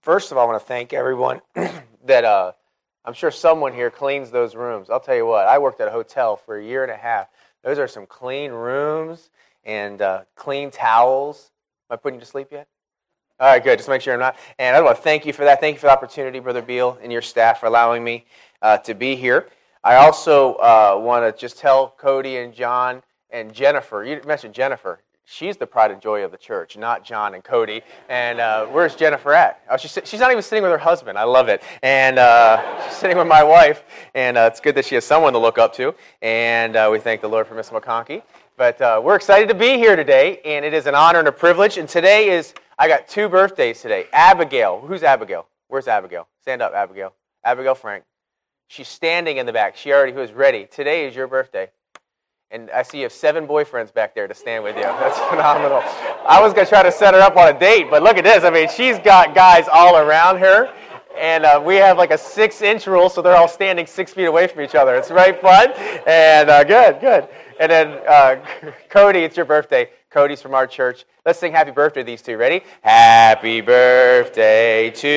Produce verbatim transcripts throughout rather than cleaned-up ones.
First of all, I want to thank everyone that uh, I'm sure someone here cleans those rooms. I'll tell you what, I worked at a hotel for a year and a half. Those are some clean rooms and uh, clean towels. Am I putting you to sleep yet? All right, good. Just make sure I'm not. And I want to thank you for that. Thank you for the opportunity, Brother Beal, and your staff for allowing me uh, to be here. I also uh, want to just tell Cody and John and Jennifer. You mentioned Jennifer. She's the pride and joy of the church, not John and Cody. And uh, where's Jennifer at? Oh, she's, she's not even sitting with her husband. I love it. And uh, she's sitting with my wife. And uh, it's good that she has someone to look up to. And uh, we thank the Lord for Miss McConkey. But uh, we're excited to be here today. And it is an honor and a privilege. And today is, I got two birthdays today. Abigail. Who's Abigail? Where's Abigail? Stand up, Abigail. Abigail Frank. She's standing in the back. She already was ready. Today is your birthday. And I see you have seven boyfriends back there to stand with you. That's phenomenal. I was going to try to set her up on a date, but look at this. I mean, she's got guys all around her. And uh, we have like a six-inch rule, so they're all standing six feet away from each other. It's very fun. And uh, good, good. And then uh, Cody, it's your birthday. Cody's from our church. Let's sing happy birthday to these two. Ready? Happy birthday to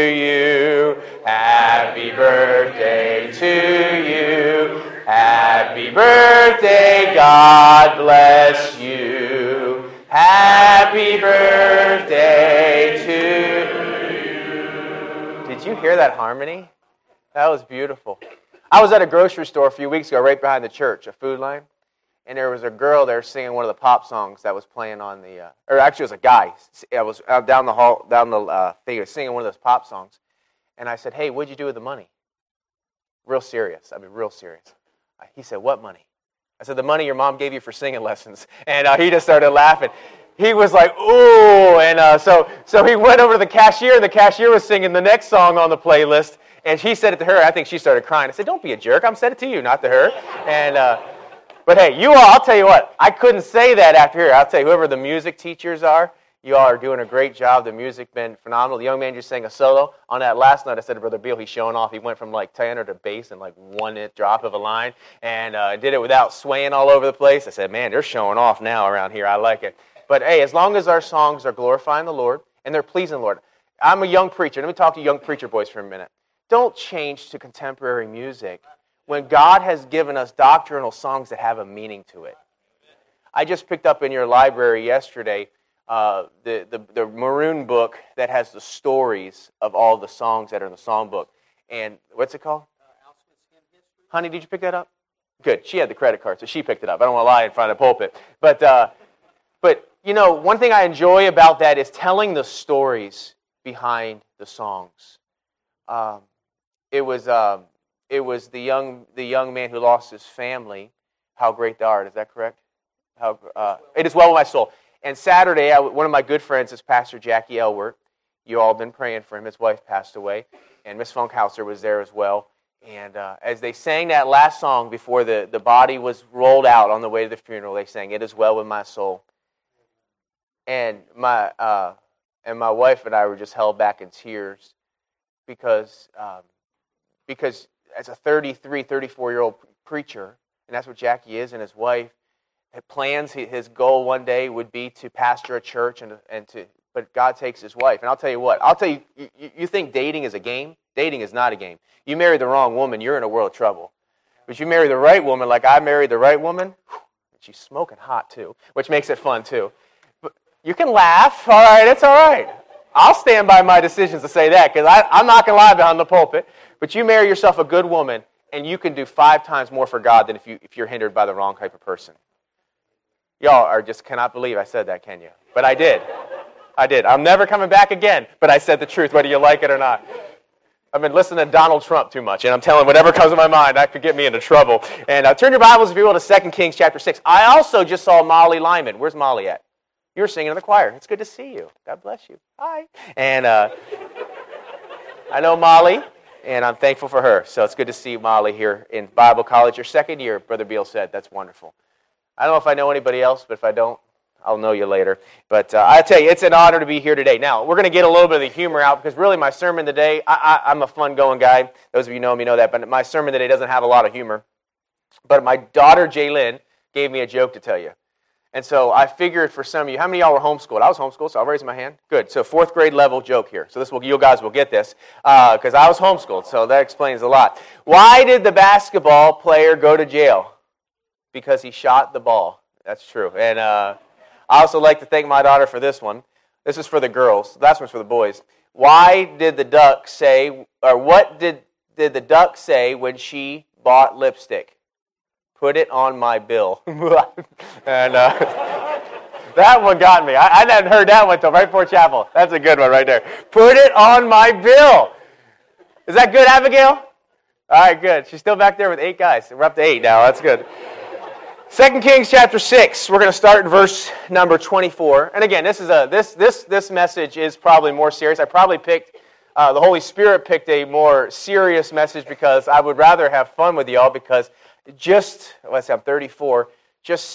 you. Happy birthday to you. Happy birthday, God bless you. Happy birthday to you. Did you hear that harmony? That was beautiful. I was at a grocery store a few weeks ago right behind the church, a Food Line. And there was a girl there singing one of the pop songs that was playing on the, uh, or actually it was a guy. I was uh, down the hall, down the uh, thing, he was singing one of those pop songs. And I said, hey, what'd you do with the money? Real serious. I mean, real serious. He said, what money? I said, the money your mom gave you for singing lessons. And uh, he just started laughing. He was like, ooh. And uh, so, so he went over to the cashier, and the cashier was singing the next song on the playlist. And he said it to her. I think she started crying. I said, don't be a jerk. I'm said it to you, not to her. And uh, But hey, you all, I'll tell you what, I couldn't say that after here. I'll tell you, whoever the music teachers are, you all are doing a great job. The music been phenomenal. The young man just sang a solo. On that last night, I said to Brother Beal, he's showing off. He went from like tenor to bass in like one drop of a line, and uh, did it without swaying all over the place. I said, man, they're showing off now around here. I like it. But hey, as long as our songs are glorifying the Lord and they're pleasing the Lord. I'm a young preacher. Let me talk to young preacher boys for a minute. Don't change to contemporary music when God has given us doctrinal songs that have a meaning to it. I just picked up in your library yesterday uh, the, the, the maroon book that has the stories of all the songs that are in the songbook. And what's it called? Uh, Honey, did you pick that up? Good. She had the credit card, so she picked it up. I don't want to lie in front of the pulpit. But, uh, but you know, one thing I enjoy about that is telling the stories behind the songs. Um, it was... Um, It was the young the young man who lost his family. How great thou art. Is that correct? How uh, it is well with my soul. And Saturday, I, one of my good friends is Pastor Jackie Elwert. You all have been praying for him. His wife passed away. And Miss Funkhauser was there as well. And uh, as they sang that last song before the, the body was rolled out on the way to the funeral, they sang, "It is well with my soul." And my uh, and my wife and I were just held back in tears because um, because as a thirty-three, thirty-four-year-old preacher, and that's what Jackie is, and his wife, had plans, his goal one day would be to pastor a church, and and to, but God takes his wife. And I'll tell you what, I'll tell you, you, you think dating is a game? Dating is not a game. You marry the wrong woman, you're in a world of trouble. But you marry the right woman, like I married the right woman, she's smoking hot too, which makes it fun too. But you can laugh, all right, it's all right. I'll stand by my decisions to say that, because I'm not going to lie behind the pulpit. But you marry yourself a good woman, and you can do five times more for God than if, you, if you're hindered by the wrong type of person. Y'all are just cannot believe I said that, can you? But I did. I did. I'm never coming back again, but I said the truth, whether you like it or not. I've been listening to Donald Trump too much, and I'm telling whatever comes to my mind, that could get me into trouble. And uh, turn your Bibles, if you will, to Second Kings chapter six. I also just saw Molly Lyman. Where's Molly at? You were singing in the choir. It's good to see you. God bless you. Hi. And uh, I know Molly, and I'm thankful for her. So it's good to see Molly here in Bible college. Your second year, Brother Beal said. That's wonderful. I don't know if I know anybody else, but if I don't, I'll know you later. But uh, I tell you, it's an honor to be here today. Now, we're going to get a little bit of the humor out, because really my sermon today, I, I, I'm a fun-going guy. Those of you who know me know that. But my sermon today doesn't have a lot of humor. But my daughter, Jaylyn, gave me a joke to tell you. And so I figured for some of you, how many of y'all were homeschooled? I was homeschooled, so I'll raise my hand. Good. So fourth grade level joke here. So this will, you guys will get this because uh, I was homeschooled, so that explains a lot. Why did the basketball player go to jail? Because he shot the ball. That's true. And uh, I also like to thank my daughter for this one. This is for the girls. Last one's for the boys. Why did the duck say, or what did, did the duck say when she bought lipstick? Put it on my bill. and uh, that one got me. I, I hadn't heard that one until right before chapel. That's a good one right there. Put it on my bill. Is that good, Abigail? All right, good. She's still back there with eight guys. We're up to eight now. That's good. Second Kings chapter six. We're going to start in verse number twenty-four. And again, this is a this this this message is probably more serious. I probably picked uh, the Holy Spirit picked a more serious message because I would rather have fun with y'all because just let's say I'm thirty-four. Just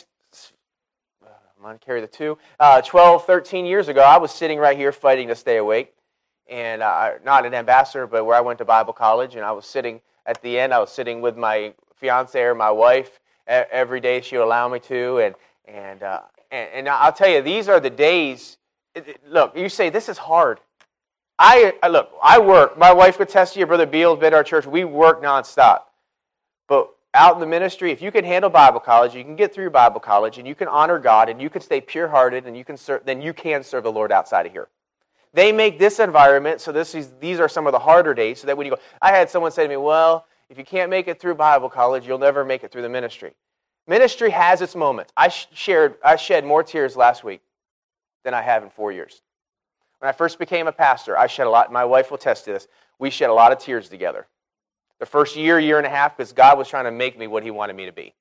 uh, I'm going to carry the two. Uh, twelve, thirteen years ago, I was sitting right here fighting to stay awake, and uh, not an ambassador, but where I went to Bible college, and I was sitting at the end. I was sitting with my fiance or my wife. Every day she would allow me to, and and uh, and, and I'll tell you, these are the days. It, it, look, you say this is hard. I, I look, I work. My wife could attest to you. Brother Beal's been to our church. We work nonstop. But out in the ministry, if you can handle Bible college, you can get through Bible college, and you can honor God, and you can stay pure-hearted, and you can serve. Then you can serve the Lord outside of here. They make this environment so this is these are some of the harder days. So that when you go, I had someone say to me, well, if you can't make it through Bible college, you'll never make it through the ministry. Ministry has its moments. I shared, I shed more tears last week than I have in four years. When I first became a pastor, I shed a lot. My wife will attest to this. We shed a lot of tears together. The first year, year and a half, because God was trying to make me what He wanted me to be.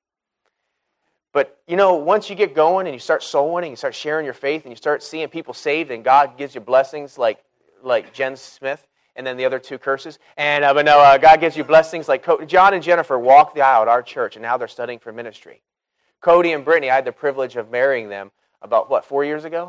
But, you know, once you get going and you start soul winning, you start sharing your faith, and you start seeing people saved, and God gives you blessings like, like Jen Smith, and then the other two curses. And uh, but no, uh, God gives you blessings like Co- John and Jennifer walked the aisle at our church, and now they're studying for ministry. Cody and Brittany, I had the privilege of marrying them about, what, four years ago?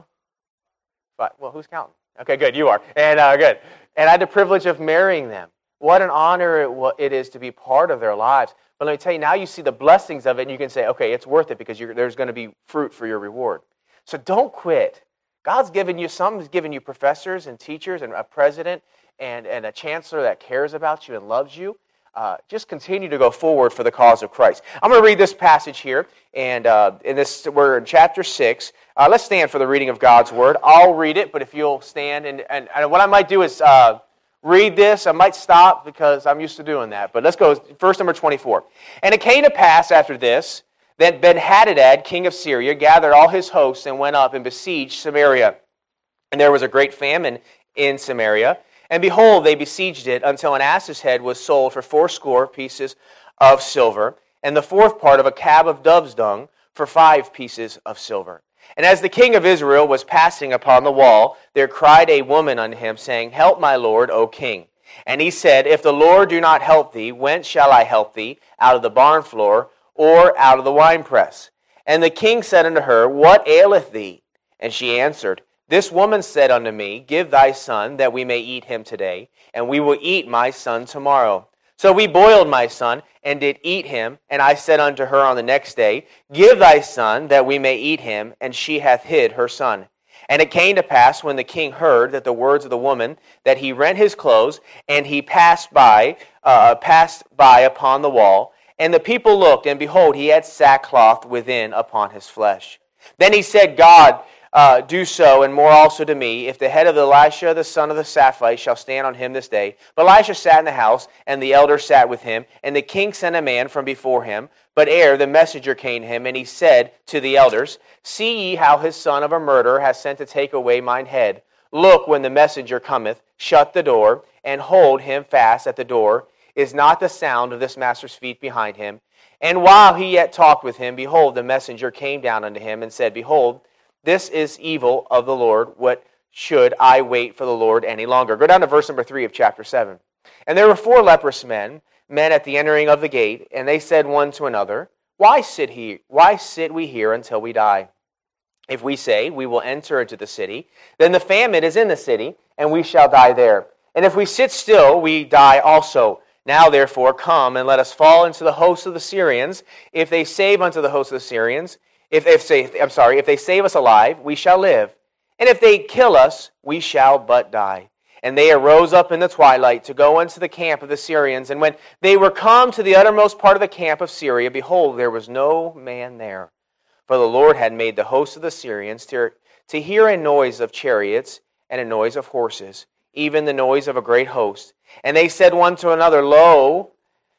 But, well, who's counting? Okay, good, you are. And uh, good. And I had the privilege of marrying them. What an honor it, it is to be part of their lives. But let me tell you, now you see the blessings of it, and you can say, okay, it's worth it because you're, there's going to be fruit for your reward. So don't quit. God's given you some. He's given you professors and teachers and a president and, and a chancellor that cares about you and loves you. Uh, just continue to go forward for the cause of Christ. I'm going to read this passage here, and uh, in this we're in chapter six. Uh, let's stand for the reading of God's Word. I'll read it, but if you'll stand, and, and, and what I might do is uh, read this. I might stop because I'm used to doing that, but let's go. Verse number twenty-four. And it came to pass after this that Ben-Hadad, king of Syria, gathered all his hosts and went up and besieged Samaria. And there was a great famine in Samaria. And behold, they besieged it until an ass's head was sold for fourscore pieces of silver, and the fourth part of a cab of dove's dung for five pieces of silver. And as the king of Israel was passing upon the wall, there cried a woman unto him, saying, Help my lord, O king. And he said, If the Lord do not help thee, whence shall I help thee? Out of the barn floor, or out of the winepress? And the king said unto her, What aileth thee? And she answered, This woman said unto me, Give thy son, that we may eat him today, and we will eat my son tomorrow. So we boiled my son, and did eat him. And I said unto her on the next day, Give thy son, that we may eat him. And she hath hid her son. And it came to pass, when the king heard that the words of the woman, that he rent his clothes, and he passed by, uh, passed by upon the wall. And the people looked, and behold, he had sackcloth within upon his flesh. Then he said, God, Uh, do so, and more also to me, if the head of Elisha the son of the Sapphite shall stand on him this day. But Elisha sat in the house, and the elders sat with him, and the king sent a man from before him. But ere the messenger came to him, and he said to the elders, See ye how his son of a murderer has sent to take away mine head. Look, when the messenger cometh, shut the door, and hold him fast at the door. Is not the sound of this master's feet behind him? And while he yet talked with him, behold, the messenger came down unto him, and said, Behold, this is evil of the Lord. What should I wait for the Lord any longer? Go down to verse number three of chapter seven. And there were four leprous men, men at the entering of the gate, and they said one to another, Why sit he? Why sit we here until we die? If we say, We will enter into the city, then the famine is in the city, and we shall die there. And if we sit still, we die also. Now therefore come, and let us fall into the host of the Syrians. If they save unto the host of the Syrians, If, if say, I'm sorry, if they save us alive, we shall live. And if they kill us, we shall but die. And they arose up in the twilight to go into the camp of the Syrians. And when they were come to the uttermost part of the camp of Syria, behold, there was no man there. For the Lord had made the host of the Syrians to, to hear a noise of chariots and a noise of horses, even the noise of a great host. And they said one to another, Lo,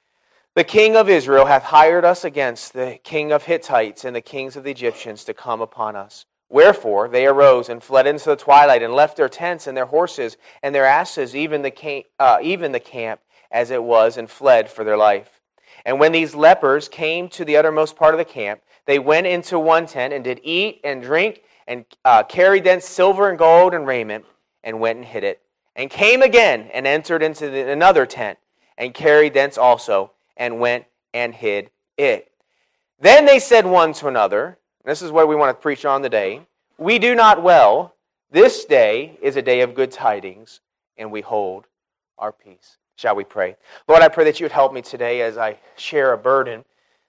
the king of Israel hath hired us against the king of Hittites and the kings of the Egyptians to come upon us. Wherefore they arose and fled into the twilight and left their tents and their horses and their asses, even the camp, uh, even the camp as it was, and fled for their life. And when these lepers came to the uttermost part of the camp, they went into one tent and did eat and drink and uh, carried thence silver and gold and raiment and went and hid it. And came again and entered into the, another tent and carried thence also and went and hid it. Then they said one to another, this is what we want to preach on today, we do not well. This day is a day of good tidings, and we hold our peace. Shall we pray? Lord, I pray that you would help me today as I share a burden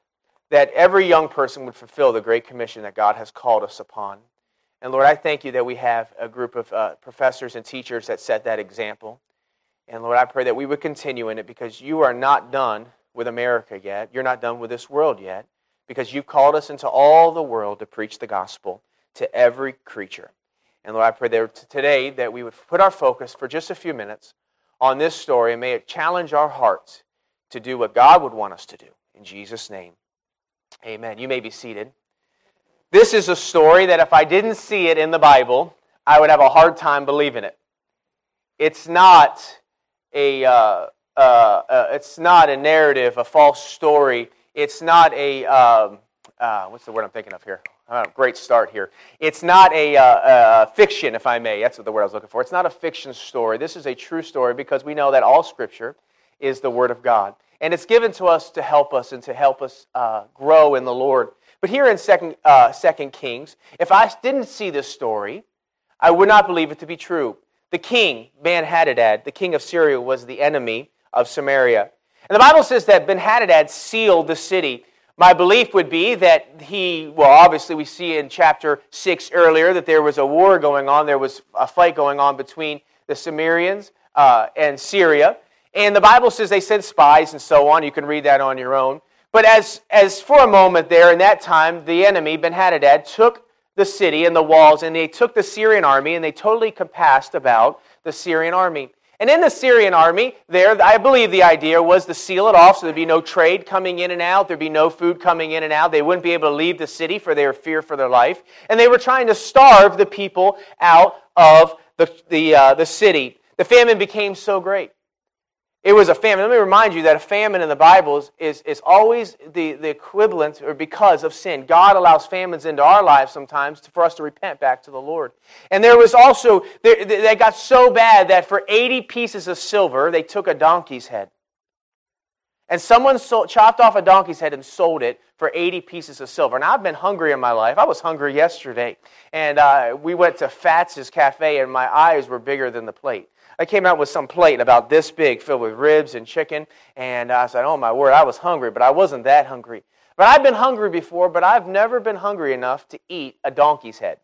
that every young person would fulfill the great commission that God has called us upon. And Lord, I thank you that we have a group of uh, professors and teachers that set that example. And Lord, I pray that we would continue in it, because you are not done with America yet. You're not done with this world yet, because you've called us into all the world to preach the gospel to every creature. And Lord, I pray that today that we would put our focus for just a few minutes on this story, and may it challenge our hearts to do what God would want us to do. In Jesus' name, amen. You may be seated. This is a story that if I didn't see it in the Bible, I would have a hard time believing it. It's not a uh, uh, uh, it's not a narrative, a false story. It's not a um, uh, what's the word I'm thinking of here? Oh, great start here. It's not a, uh, a fiction, if I may. That's what the word I was looking for. It's not a fiction story. This is a true story, because we know that all Scripture is the Word of God. And it's given to us to help us and to help us uh, grow in the Lord. But here in Second, uh, Second Kings, if I didn't see this story, I would not believe it to be true. The king, Ben-Hadad, the king of Syria, was the enemy of Samaria. And the Bible says that Ben-Hadad sealed the city. My belief would be that he, well, obviously we see in chapter six earlier that there was a war going on. There was a fight going on between the Sumerians uh, and Syria. And the Bible says they sent spies and so on. You can read that on your own. But as, as for a moment there, in that time, the enemy, Ben-Hadad, took the city and the walls, and they took the Syrian army, and they totally compassed about the Syrian army. And in the Syrian army, there, I believe the idea was to seal it off so there'd be no trade coming in and out, there'd be no food coming in and out, they wouldn't be able to leave the city for their fear for their life, and they were trying to starve the people out of the, the, uh, the city. The famine became so great. It was a famine. Let me remind you that a famine in the Bible is, is, is always the, the equivalent or because of sin. God allows famines into our lives sometimes for us to repent back to the Lord. And there was also, they, they got so bad that for eighty pieces of silver, they took a donkey's head. And someone sold, chopped off a donkey's head and sold it for eighty pieces of silver. Now, I've been hungry in my life. I was hungry yesterday. And uh, we went to Fatz's Cafe, and my eyes were bigger than the plate. I came out with some plate about this big filled with ribs and chicken, and I said, oh my word, I was hungry, but I wasn't that hungry. But I've been hungry before, but I've never been hungry enough to eat a donkey's head.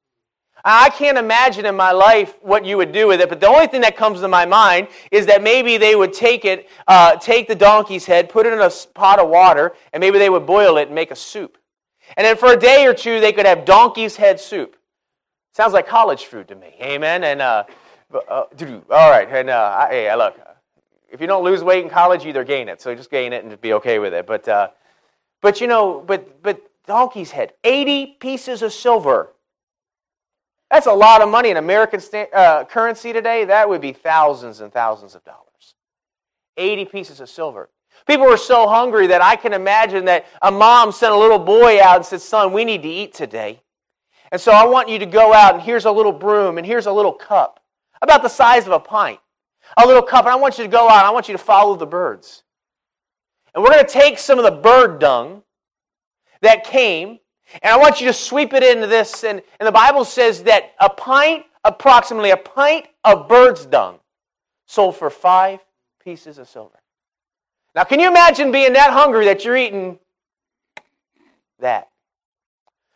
I can't imagine in my life what you would do with it, but the only thing that comes to my mind is that maybe they would take it, uh, take the donkey's head, put it in a pot of water, and maybe they would boil it and make a soup. And then for a day or two, they could have donkey's head soup. Sounds like college food to me, amen? And uh, uh, all right, and uh, hey, look, if you don't lose weight in college, you either gain it, so just gain it and be okay with it. But, uh, but you know, but but donkey's head, eighty pieces of silver. That's a lot of money in American uh, currency today. That would be thousands and thousands of dollars. eighty pieces of silver. People were so hungry that I can imagine that a mom sent a little boy out and said, son, we need to eat today. And so I want you to go out, and here's a little broom, and here's a little cup, about the size of a pint. A little cup, and I want you to go out, and I want you to follow the birds. And we're going to take some of the bird dung that came, and I want you to sweep it into this. And, and the Bible says that a pint, approximately a pint of bird's dung, sold for five pieces of silver. Now, can you imagine being that hungry that you're eating that?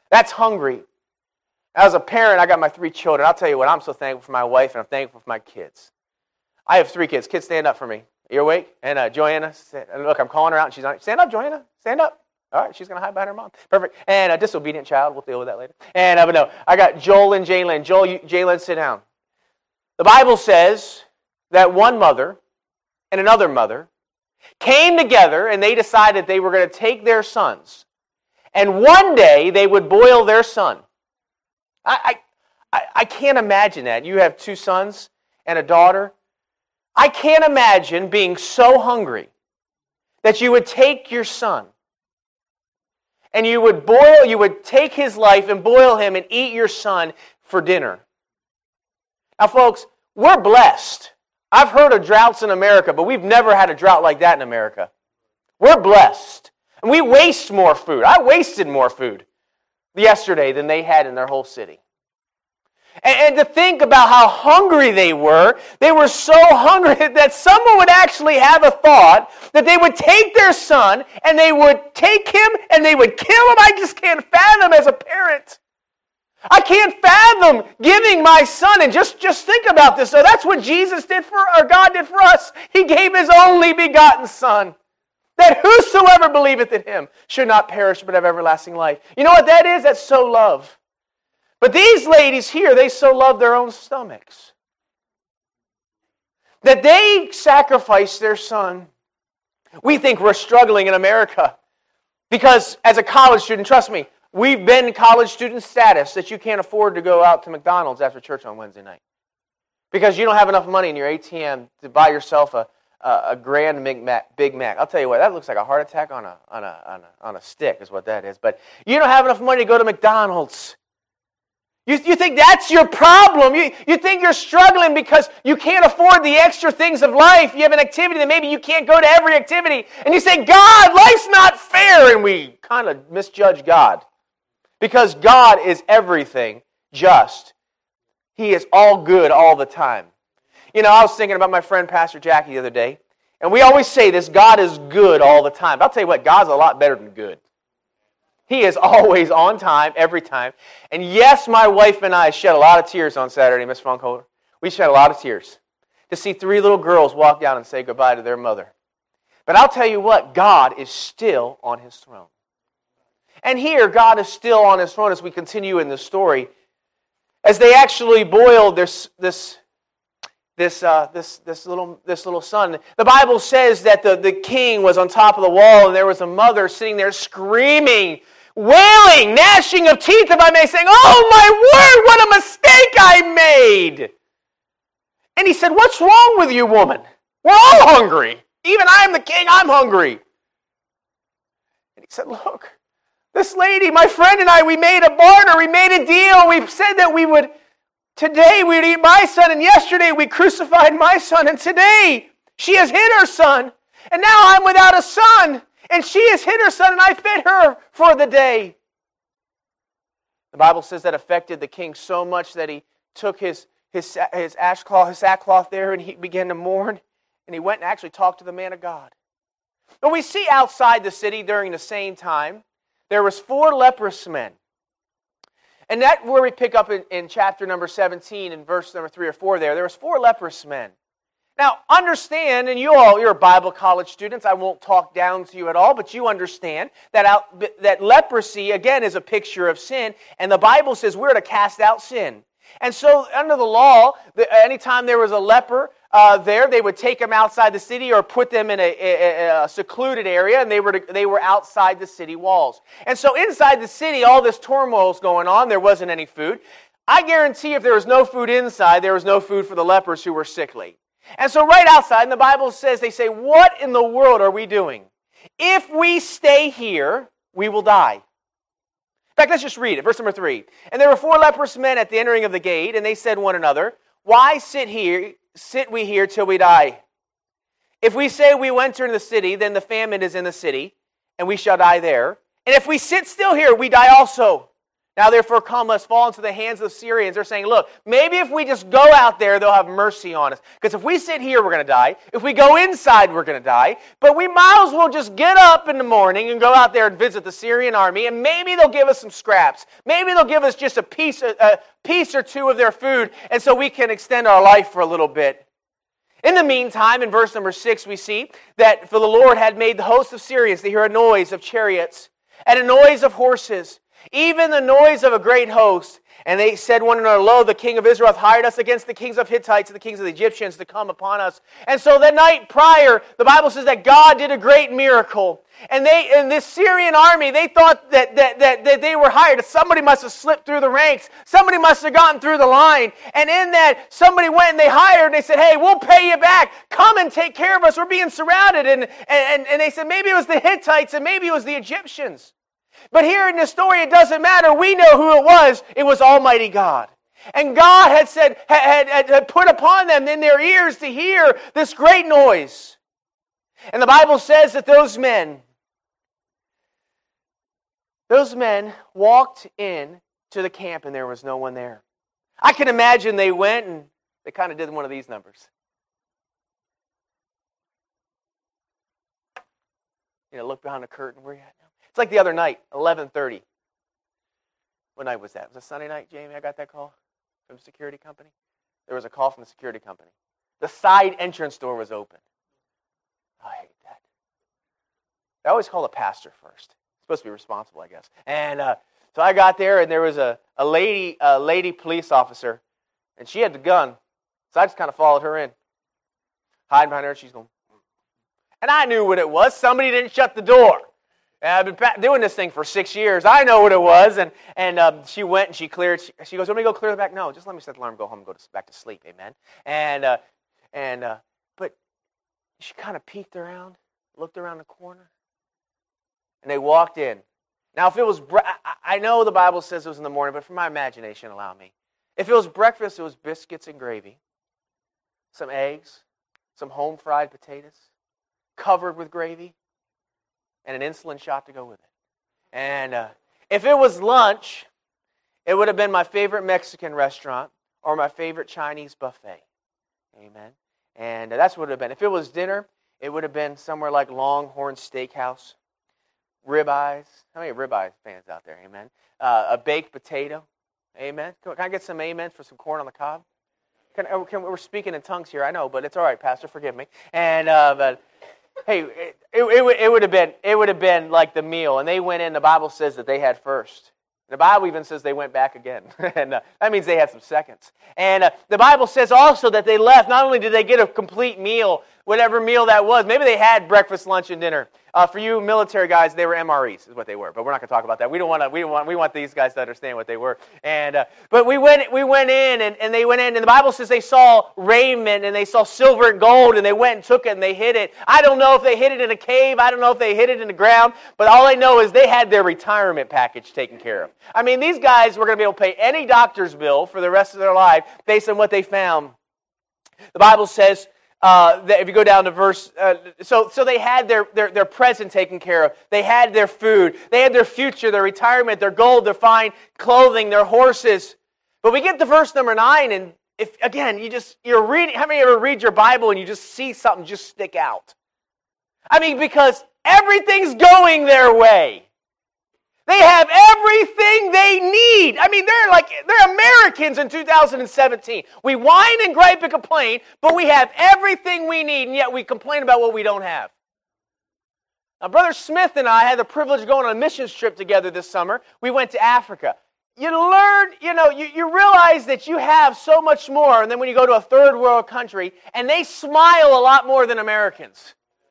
That's hungry. As a parent, I got my three children. I'll tell you what, I'm so thankful for my wife and I'm thankful for my kids. I have three kids. Kids, stand up for me. You awake? And uh, Joanna, look, I'm calling her out and she's on. Stand up, Joanna. Stand up. All right, she's going to hide behind her mom. Perfect. And a disobedient child. We'll deal with that later. And uh, but no, I got Joel and Jalen. Joel, you, Jalen, sit down. The Bible says that one mother and another mother came together and they decided they were going to take their sons and one day they would boil their son. I, I, I can't imagine that. You have two sons and a daughter. I can't imagine being so hungry that you would take your son and you would boil, you would take his life and boil him and eat your son for dinner. Now, folks, we're blessed. I've heard of droughts in America, but we've never had a drought like that in America. We're blessed. And we waste more food. I wasted more food yesterday than they had in their whole city. And, and to think about how hungry they were, they were so hungry that someone would actually have a thought that they would take their son and they would take him and they would kill him. I just can't fathom as a parent. I can't fathom giving my son, and just, just think about this. So that's what Jesus did for, or God did for us. He gave His only begotten Son, that whosoever believeth in Him should not perish but have everlasting life. You know what that is? That's so love. But these ladies here, they so love their own stomachs that they sacrificed their son. We think we're struggling in America because as a college student, trust me, we've been college student status that you can't afford to go out to McDonald's after church on Wednesday night because you don't have enough money in your A T M to buy yourself a, a, a grand Big Mac, Big Mac. I'll tell you what, that looks like a heart attack on a, on, a, on, a, on a stick is what that is. But you don't have enough money to go to McDonald's. You, you think that's your problem. You, you think you're struggling because you can't afford the extra things of life. You have an activity that maybe you can't go to every activity. And you say, God, life's not fair. And we kind of misjudge God. Because God is everything just. He is all good all the time. You know, I was thinking about my friend Pastor Jackie the other day. And we always say this, God is good all the time. But I'll tell you what, God's a lot better than good. He is always on time, every time. And yes, my wife and I shed a lot of tears on Saturday, Miss Funkholder. We shed a lot of tears to see three little girls walk down and say goodbye to their mother. But I'll tell you what, God is still on His throne. And here, God is still on His throne as we continue in the story. As they actually boiled this, this, this, uh, this, this, little, this little son, the Bible says that the, the king was on top of the wall and there was a mother sitting there screaming, wailing, gnashing of teeth, if I may, saying, oh my word, what a mistake I made. And he said, what's wrong with you, woman? We're all hungry. Even I am the king, I'm hungry. And he said, look, this lady, my friend and I, we made a barter, we made a deal. We said that we would, today we would eat my son, and yesterday we crucified my son, and today she has hid her son, and now I'm without a son. And she has hid her son, and I fed her for the day. The Bible says that affected the king so much that he took his, his, his ashcloth, his sackcloth there, and he began to mourn. And he went and actually talked to the man of God. But we see outside the city during the same time, there was four leprous men. And that's where we pick up in, in chapter number seventeen, in verse number three or four there. There was four leprous men. Now, understand, and you all, you're Bible college students, I won't talk down to you at all, but you understand that out, that leprosy, again, is a picture of sin, and the Bible says we're to cast out sin. And so, under the law, the, anytime there was a leper uh, there, they would take them outside the city or put them in a, a, a secluded area, and they were, to, they were outside the city walls. And so, inside the city, all this turmoil was going on. There wasn't any food. I guarantee if there was no food inside, there was no food for the lepers who were sickly. And so right outside, and the Bible says, they say, what in the world are we doing? If we stay here, we will die. In fact, let's just read it. Verse number three. And there were four leprous men at the entering of the gate, and they said one another, why sit here, sit we here till we die? If we say we will enter into the city, then the famine is in the city, and we shall die there. And if we sit still here, we die also. Now therefore come, let's fall into the hands of the Syrians. They're saying, look, maybe if we just go out there, they'll have mercy on us. Because if we sit here, we're going to die. If we go inside, we're going to die. But we might as well just get up in the morning and go out there and visit the Syrian army, and maybe they'll give us some scraps. Maybe they'll give us just a piece, a piece or two of their food, and so we can extend our life for a little bit. In the meantime, in verse number six, we see that for the Lord had made the host of Syrians to hear a noise of chariots and a noise of horses, even the noise of a great host. And they said one another, lo, the king of Israel hath hired us against the kings of Hittites and the kings of the Egyptians to come upon us. And so the night prior, the Bible says that God did a great miracle. And they, in this Syrian army, they thought that, that, that, that they were hired. Somebody must have slipped through the ranks. Somebody must have gotten through the line. And in that, somebody went and they hired and they said, hey, we'll pay you back. Come and take care of us. We're being surrounded. And, and, and they said maybe it was the Hittites and maybe it was the Egyptians. But here in this story, it doesn't matter. We know who it was. It was Almighty God. And God had said, had, had, had put upon them in their ears to hear this great noise. And the Bible says that those men, those men walked in to the camp and there was no one there. I can imagine they went and they kind of did one of these numbers. You know, look behind the curtain. Where are you at now? It's like the other night, eleven thirty. What night was that? Was it Sunday night, Jamie? I got that call from the security company. There was a call from the security company. The side entrance door was open. I hate that. I always call the pastor first. Supposed to be responsible, I guess. And uh, so I got there, and there was a, a lady a lady police officer, and she had the gun. So I just kind of followed her in. Hiding behind her, she's going. And I knew what it was. Somebody didn't shut the door. And I've been doing this thing for six years. I know what it was. And and um, she went and she cleared. She, she goes, "Want me to go clear the back?" No, just let me set the alarm, go home, and go to, back to sleep. Amen. And uh, and uh, but she kind of peeked around, looked around the corner, and they walked in. Now, if it was, bre- I, I know the Bible says it was in the morning, but for my imagination, allow me. If it was breakfast, it was biscuits and gravy, some eggs, some home fried potatoes, covered with gravy, and an insulin shot to go with it. And uh, if it was lunch, it would have been my favorite Mexican restaurant or my favorite Chinese buffet. Amen. And uh, that's what it would have been. If it was dinner, it would have been somewhere like Longhorn Steakhouse, ribeyes. How many ribeye fans out there? Amen. Uh, a baked potato. Amen. Can I get some amens for some corn on the cob? Can, can, we're speaking in tongues here, I know, but it's all right, Pastor. Forgive me. And uh, but. Hey, it, it, it, it would have been it would have been like the meal, and they went in. The Bible says that they had first. The Bible even says they went back again, and uh, that means they had some seconds. And uh, the Bible says also that they left. Not only did they get a complete meal, whatever meal that was, maybe they had breakfast, lunch, and dinner. Uh, for you military guys, they were M R Es, is what they were. But we're not going to talk about that. We don't want to. We want. We want these guys to understand what they were. And uh, but we went. We went in, and, and they went in, and the Bible says they saw raiment, and they saw silver and gold, and they went and took it, and they hid it. I don't know if they hid it in a cave. I don't know if they hid it in the ground. But all I know is they had their retirement package taken care of. I mean, these guys were going to be able to pay any doctor's bill for the rest of their life based on what they found. The Bible says. Uh, that if you go down to verse, uh, so so they had their, their, their present taken care of. They had their food. They had their future, their retirement, their gold, their fine clothing, their horses. But we get to verse number nine, and if again, you just, you're reading, how many of you ever read your Bible and you just see something just stick out? I mean, because everything's going their way. They have everything they need. I mean, they're like, they're Americans in two thousand seventeen. We whine and gripe and complain, but we have everything we need, and yet we complain about what we don't have. Now, Brother Smith and I had the privilege of going on a missions trip together this summer. We went to Africa. You learn, you know, you, you realize that you have so much more, and then when you go to a third world country, and they smile a lot more than Americans.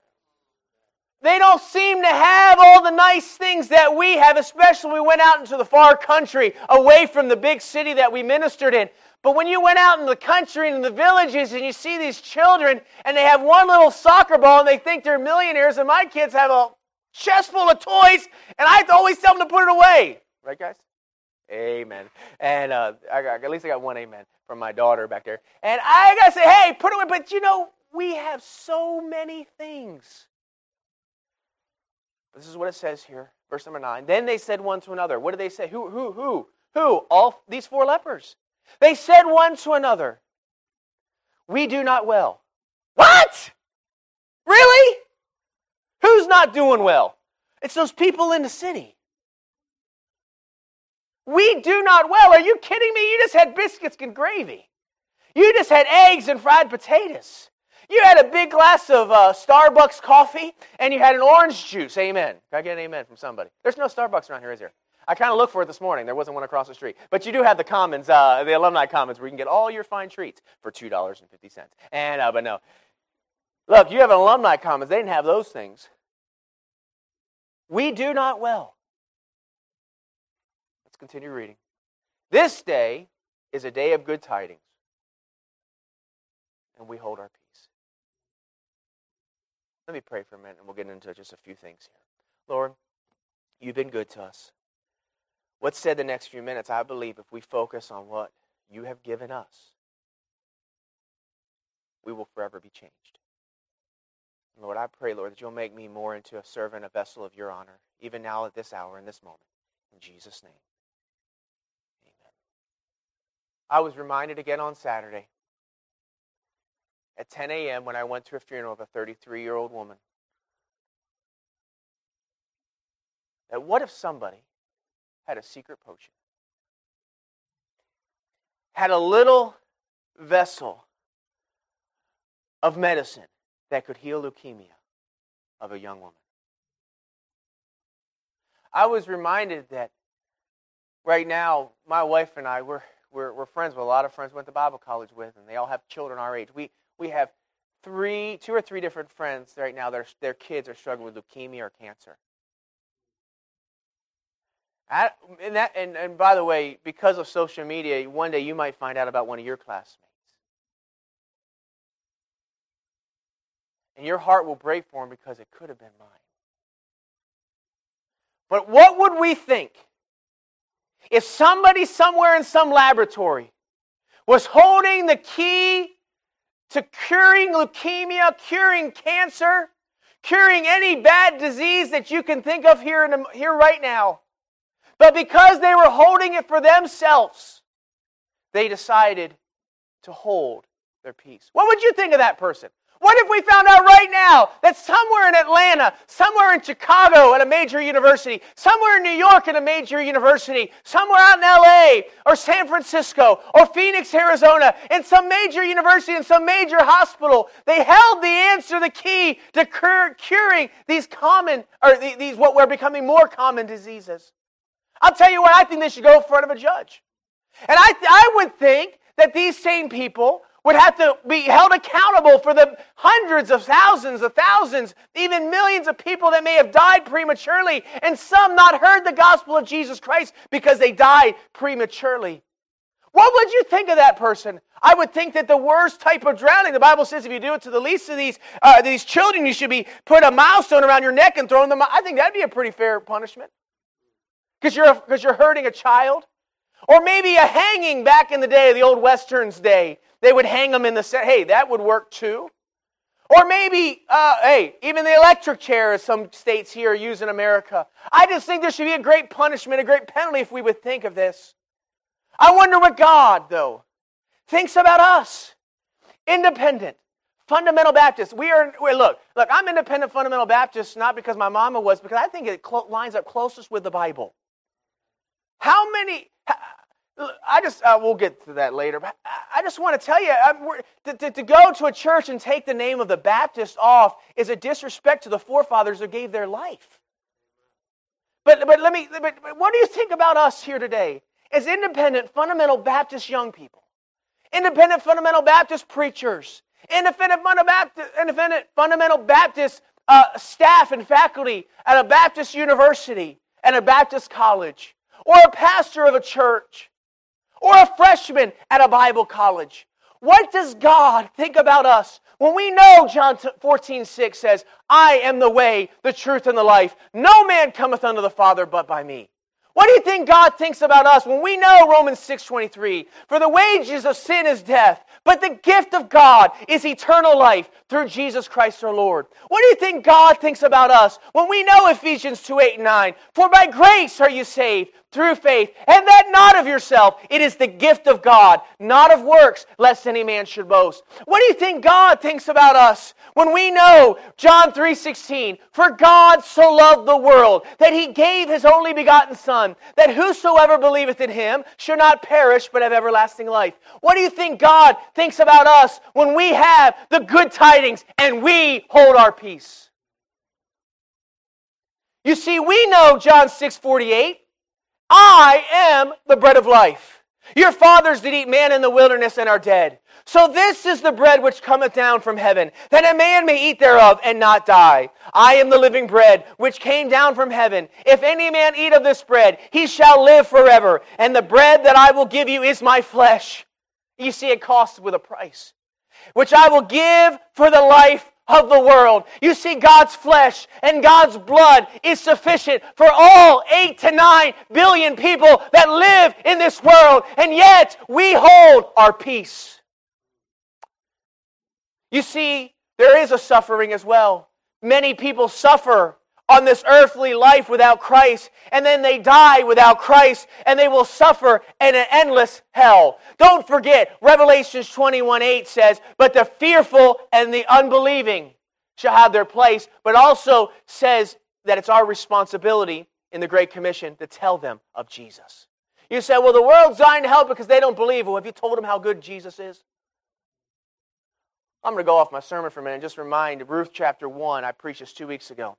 They don't seem to have all the nice things that we have, especially when we went out into the far country, away from the big city that we ministered in. But when you went out in the country and in the villages and you see these children and they have one little soccer ball and they think they're millionaires, and my kids have a chest full of toys, and I have to always tell them to put it away. Right, guys? Amen. And uh, I got, at least I got one amen from my daughter back there. And I got to say, hey, put it away. But you know, we have so many things. This is what it says here, verse number nine. Then they said one to another. What did they say? Who, who, who? Who? All these four lepers. They said one to another, we do not well. What? Really? Who's not doing well? It's those people in the city. We do not well. Are you kidding me? You just had biscuits and gravy. You just had eggs and fried potatoes. You had a big glass of uh, Starbucks coffee, and you had an orange juice. Amen. Can I get an amen from somebody? There's no Starbucks around here, is there? I kind of looked for it this morning. There wasn't one across the street. But you do have the Commons, uh, the Alumni Commons, where you can get all your fine treats for two dollars and fifty cents. And, uh, but no. Look, you have an Alumni Commons. They didn't have those things. We do not well. Let's continue reading. This day is a day of good tidings, and we hold our peace. Let me pray for a minute, and we'll get into just a few things here. Lord, you've been good to us. What's said the next few minutes, I believe if we focus on what you have given us, we will forever be changed. Lord, I pray, Lord, that you'll make me more into a servant, a vessel of your honor, even now at this hour, in this moment. In Jesus' name, amen. I was reminded again on Saturday at ten a.m. when I went to a funeral of a thirty-three-year-old woman, that what if somebody had a secret potion, had a little vessel of medicine that could heal leukemia of a young woman? I was reminded that right now, my wife and I, we're, we're, we're friends with a lot of friends we went to Bible college with, and they all have children our age. We we have three, two or three different friends right now that are, their kids are struggling with leukemia or cancer. I, and, that, and, and by the way, because of social media, one day you might find out about one of your classmates. And your heart will break for him because it could have been mine. But what would we think if somebody somewhere in some laboratory was holding the key to curing leukemia, curing cancer, curing any bad disease that you can think of here, in the, here right now? But because they were holding it for themselves, they decided to hold their peace. What would you think of that person? What if we found out right now that somewhere in Atlanta, somewhere in Chicago at a major university, somewhere in New York at a major university, somewhere out in L A or San Francisco or Phoenix, Arizona, in some major university, in some major hospital, they held the answer, the key to cur- curing these common, or these what were becoming more common diseases? I'll tell you what, I think they should go in front of a judge. And I, I would think that these same people would have to be held accountable for the hundreds of thousands of thousands, even millions of people that may have died prematurely, and some not heard the gospel of Jesus Christ because they died prematurely. What would you think of that person? I would think that the worst type of drowning, the Bible says if you do it to the least of these uh, these children, you should be put a milestone around your neck and thrown them out. I think that'd be a pretty fair punishment. Because you're, because you're hurting a child. Or maybe a hanging back in the day, the old Westerns day. They would hang them in the set. Hey, that would work too. Or maybe, uh, hey, even the electric chair, as some states here use in America. I just think there should be a great punishment, a great penalty if we would think of this. I wonder what God, though, thinks about us. Independent, fundamental Baptists. We are, wait, look, look, I'm independent fundamental Baptist not because my mama was, because I think it clo- lines up closest with the Bible. How many... I just, uh, we'll get to that later, but I just want to tell you, to, to, to go to a church and take the name of the Baptist off is a disrespect to the forefathers who gave their life. But, but let me, but, but what do you think about us here today as independent, fundamental Baptist young people? Independent, fundamental Baptist preachers, independent, fundamental Baptist, independent, fundamental Baptist uh, staff and faculty at a Baptist university, at a Baptist college, or a pastor of a church, or a freshman at a Bible college. What does God think about us when we know John fourteen six says, I am the way, the truth, and the life. No man cometh unto the Father but by me. What do you think God thinks about us when we know Romans six twenty-three? For the wages of sin is death, but the gift of God is eternal life through Jesus Christ our Lord. What do you think God thinks about us when we know Ephesians two eight and nine? For by grace are you saved through faith, and that not of yourself. It is the gift of God, not of works, lest any man should boast. What do you think God thinks about us when we know John three sixteen? For God so loved the world that He gave His only begotten Son, that whosoever believeth in Him should not perish but have everlasting life. What do you think God thinks about us when we have the good tidings and we hold our peace? You see, we know John six forty-eight. I am the bread of life. Your fathers did eat manna in the wilderness and are dead. So this is the bread which cometh down from heaven, that a man may eat thereof and not die. I am the living bread which came down from heaven. If any man eat of this bread, he shall live forever. And the bread that I will give you is my flesh. You see, it costs with a price, which I will give for the life of the world. You see, God's flesh and God's blood is sufficient for all eight to nine billion people that live in this world, and yet we hold our peace. You see, there is a suffering as well. Many people suffer on this earthly life without Christ, and then they die without Christ, and they will suffer in an endless hell. Don't forget, Revelation twenty-one eight says, but the fearful and the unbelieving shall have their place, but also says that it's our responsibility in the Great Commission to tell them of Jesus. You say, well, the world's dying to hell because they don't believe. Well, have you told them how good Jesus is? I'm going to go off my sermon for a minute and just remind Ruth chapter one. I preached this two weeks ago.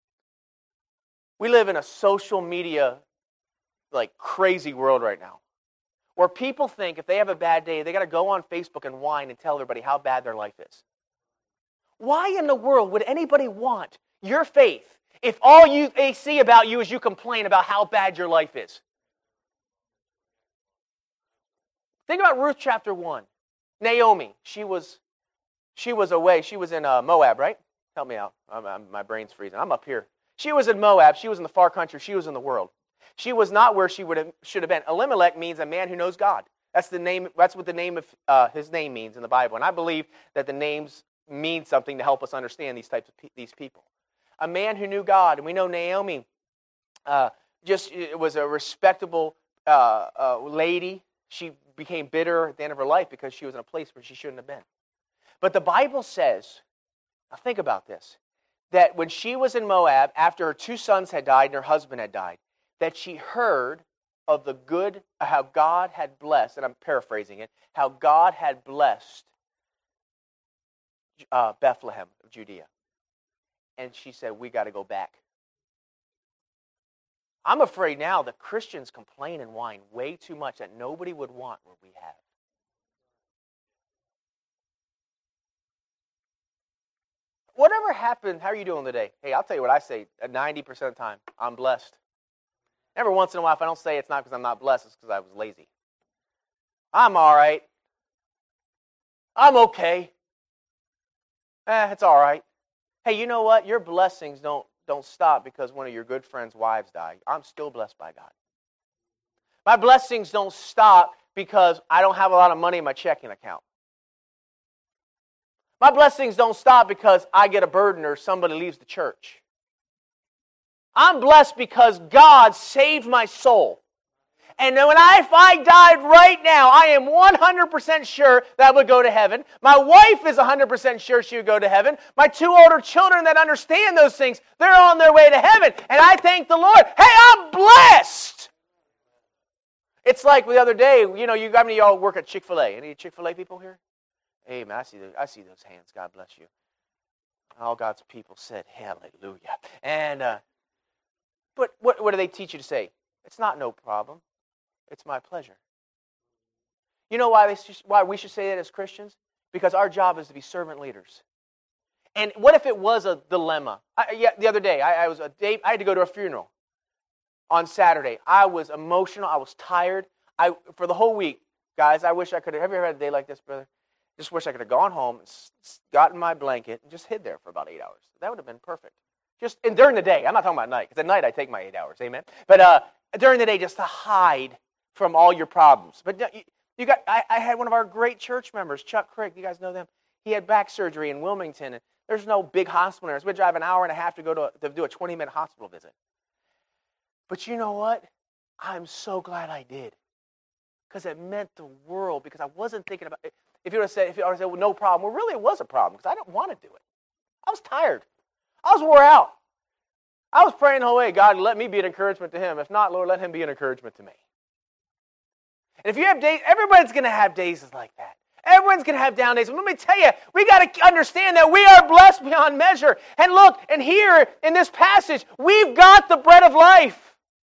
We live in a social media, like, crazy world right now, where people think if they have a bad day, they got to go on Facebook and whine and tell everybody how bad their life is. Why in the world would anybody want your faith if all you they see about you is you complain about how bad your life is? Think about Ruth chapter one. Naomi, she was, she was away. She was in uh, Moab, right? Help me out. I'm, I'm, my brain's freezing. I'm up here. She was in Moab. She was in the far country. She was in the world. She was not where she would have, should have been. Elimelech means a man who knows God. That's the name. That's what the name of uh, his name means in the Bible. And I believe that the names mean something to help us understand these types of pe- these people. A man who knew God, and we know Naomi uh, just it was a respectable uh, uh, lady. She became bitter at the end of her life because she was in a place where she shouldn't have been. But the Bible says, now think about this, that when she was in Moab, after her two sons had died and her husband had died, that she heard of the good, how God had blessed, and I'm paraphrasing it, how God had blessed uh, Bethlehem of Judea. And she said, we got to go back. I'm afraid now that Christians complain and whine way too much that nobody would want what we have. Whatever happened, how are you doing today? Hey, I'll tell you what I say ninety percent of the time. I'm blessed. Every once in a while, if I don't say it's not because I'm not blessed, it's because I was lazy. I'm all right. I'm okay. Eh, it's all right. Hey, you know what? Your blessings don't, don't stop because one of your good friends' wives died. I'm still blessed by God. My blessings don't stop because I don't have a lot of money in my checking account. My blessings don't stop because I get a burden or somebody leaves the church. I'm blessed because God saved my soul. And when I, if I died right now, I am one hundred percent sure that I would go to heaven. My wife is one hundred percent sure she would go to heaven. My two older children that understand those things, they're on their way to heaven. And I thank the Lord. Hey, I'm blessed. It's like the other day, you know, you how many of y'all work at Chick-fil-A? Any Chick-fil-A people here? Hey, man, I see, the, I see those hands. God bless you. All God's people said, hallelujah. And, uh, but what, what do they teach you to say? It's not no problem. It's my pleasure. You know why, they, why we should say that as Christians? Because our job is to be servant leaders. And what if it was a dilemma? I, yeah, the other day, I, I was a day, I had to go to a funeral on Saturday. I was emotional. I was tired. I for the whole week, guys, I wish I could have. Have you ever had a day like this, brother? Just wish I could have gone home, gotten my blanket, and just hid there for about eight hours. That would have been perfect. Just and during the day. I'm not talking about night, because at night I take my eight hours. Amen. But uh, during the day just to hide from all your problems. But you, you got, I, I had one of our great church members, Chuck Crick. You guys know them. He had back surgery in Wilmington, and there's no big hospital there. So we drive an hour and a half to go to, to do a twenty-minute hospital visit. But you know what? I'm so glad I did, because it meant the world. Because I wasn't thinking about it. If you would have said, if you would have said, well, no problem. Well, really, it was a problem because I didn't want to do it. I was tired. I was wore out. I was praying the whole way, God, let me be an encouragement to him. If not, Lord, let him be an encouragement to me. And if you have days, everybody's going to have days like that. Everyone's going to have down days. But let me tell you, we got to understand that we are blessed beyond measure. And look, and here in this passage, we've got the bread of life.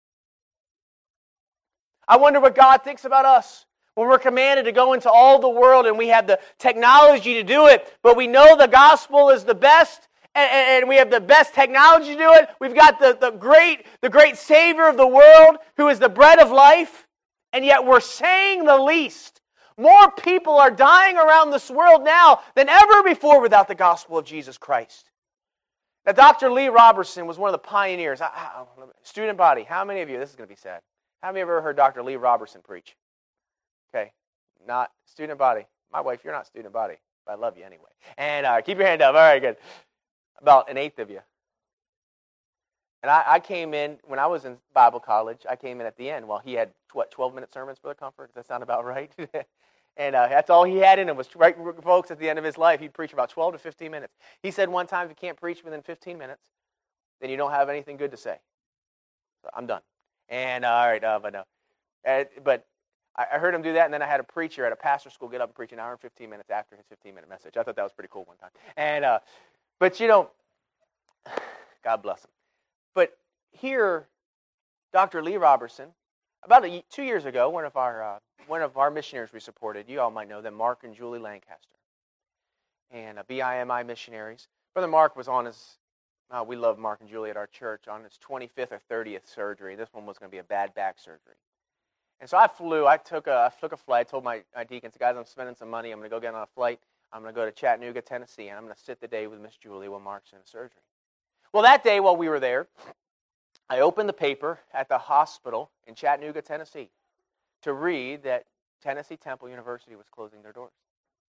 I wonder what God thinks about us when we're commanded to go into all the world and we have the technology to do it, but we know the gospel is the best. And we have the best technology to do it. We've got the, the great the great Savior of the world who is the bread of life. And yet we're saying the least. More people are dying around this world now than ever before without the gospel of Jesus Christ. Now, Doctor Lee Roberson was one of the pioneers. I, I, student body, how many of you, this is going to be sad, how many of you ever heard Doctor Lee Roberson preach? Okay, not student body. My wife, you're not student body, but I love you anyway. And uh, keep your hand up. All right, good. About an eighth of you. And I, I came in, when I was in Bible college, I came in at the end. Well, he had, what, twelve-minute sermons, Brother Comfort? Does that sound about right? and uh, that's all he had in him was, right, folks, at the end of his life, he'd preach about twelve to fifteen minutes. He said one time, if you can't preach within fifteen minutes, then you don't have anything good to say. So I'm done. And, uh, all right, uh, but no. Uh, but I, I heard him do that, and then I had a preacher at a pastor school get up and preach an hour and fifteen minutes after his fifteen-minute message. I thought that was pretty cool one time. And, uh, But, you know, God bless him. But here, Doctor Lee Roberson, about a, two years ago, one of our uh, one of our missionaries we supported, you all might know them, Mark and Julie Lancaster, and uh, B I M I missionaries. Brother Mark was on his, uh, we love Mark and Julie at our church, on his twenty-fifth or thirtieth surgery. This one was going to be a bad back surgery. And so I flew, I took a, I took a flight, I told my, my deacons, guys, I'm spending some money, I'm going to go get on a flight. I'm going to go to Chattanooga, Tennessee, and I'm going to sit the day with Miss Julie while Mark's in surgery. Well, that day while we were there, I opened the paper at the hospital in Chattanooga, Tennessee, to read that Tennessee Temple University was closing their doors.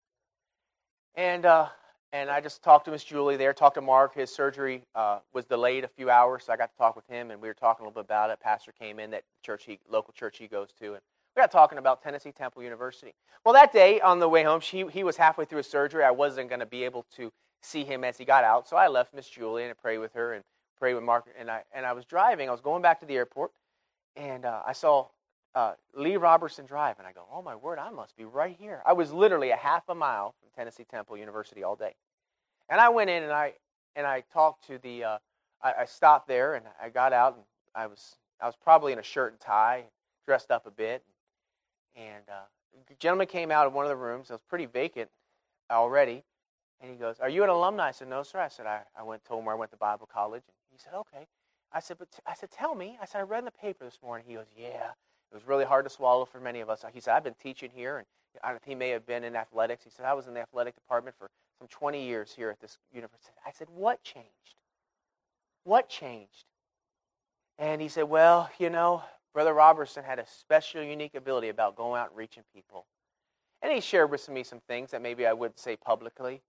And uh, and I just talked to Miss Julie there, talked to Mark. His surgery uh, was delayed a few hours, so I got to talk with him, and we were talking a little bit about it. Pastor came in, that church he, local church he goes to, and we got talking about Tennessee Temple University. Well, that day on the way home, she, he was halfway through his surgery. I wasn't going to be able to see him as he got out, so I left Miss Julie and prayed with her and prayed with Mark. And I and I was driving. I was going back to the airport, and uh, I saw uh, Lee Roberson drive, and I go, "Oh my word, I must be right here." I was literally a half a mile from Tennessee Temple University all day, and I went in and I and I talked to the. Uh, I, I stopped there and I got out, and I was I was probably in a shirt and tie, dressed up a bit. And uh, a gentleman came out of one of the rooms. It was pretty vacant already. And he goes, "Are you an alumni?" I said, "No, sir." I said, I, I went told him where I went to Bible college. And he said, "Okay." I said, "But t-, I said, tell me." I said, "I read in the paper this morning." He goes, "Yeah, it was really hard to swallow for many of us." He said, "I've been teaching here." And I don't know if he may have been in athletics. He said, "I was in the athletic department for some twenty years here at this university." I said, "What changed? What changed?" And he said, "Well, you know, Brother Roberson had a special, unique ability about going out and reaching people." And he shared with me some things that maybe I wouldn't say publicly.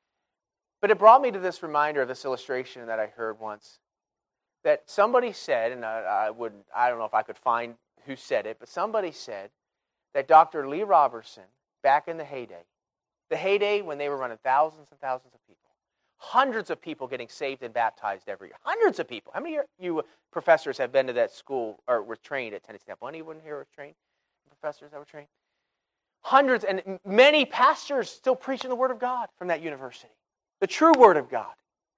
But it brought me to this reminder of this illustration that I heard once. That somebody said, and I, I wouldn't, I don't know if I could find who said it, but somebody said that Doctor Lee Roberson, back in the heyday, the heyday when they were running thousands and thousands of people, hundreds of people getting saved and baptized every year. Hundreds of people. How many of you professors have been to that school or were trained at Tennessee Temple? Anyone here was trained? Professors that were trained? Hundreds, and many pastors still preaching the Word of God from that university. The true Word of God.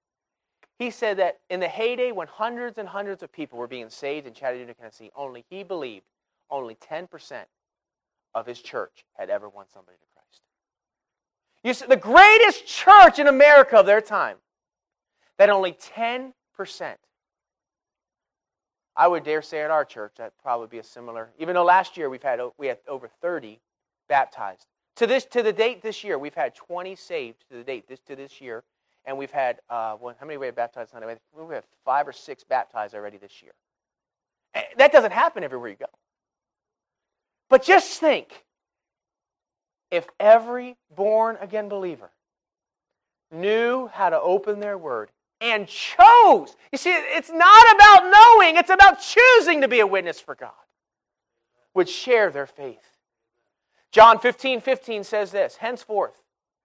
He said that in the heyday when hundreds and hundreds of people were being saved in Chattanooga, Tennessee, only he believed only ten percent of his church had ever won somebody to Christ. You see, the greatest church in America of their time, that only ten percent. I would dare say at our church that'd probably be a similar, even though last year we've had we had over thirty baptized. To this to the date this year, we've had twenty saved to the date this to this year, and we've had uh, well, how many we have baptized? We have five or six baptized already this year. That doesn't happen everywhere you go. But just think, if every born-again believer knew how to open their word and chose. You see, it's not about knowing, it's about choosing to be a witness for God. Would share their faith. John fifteen fifteen says this, henceforth,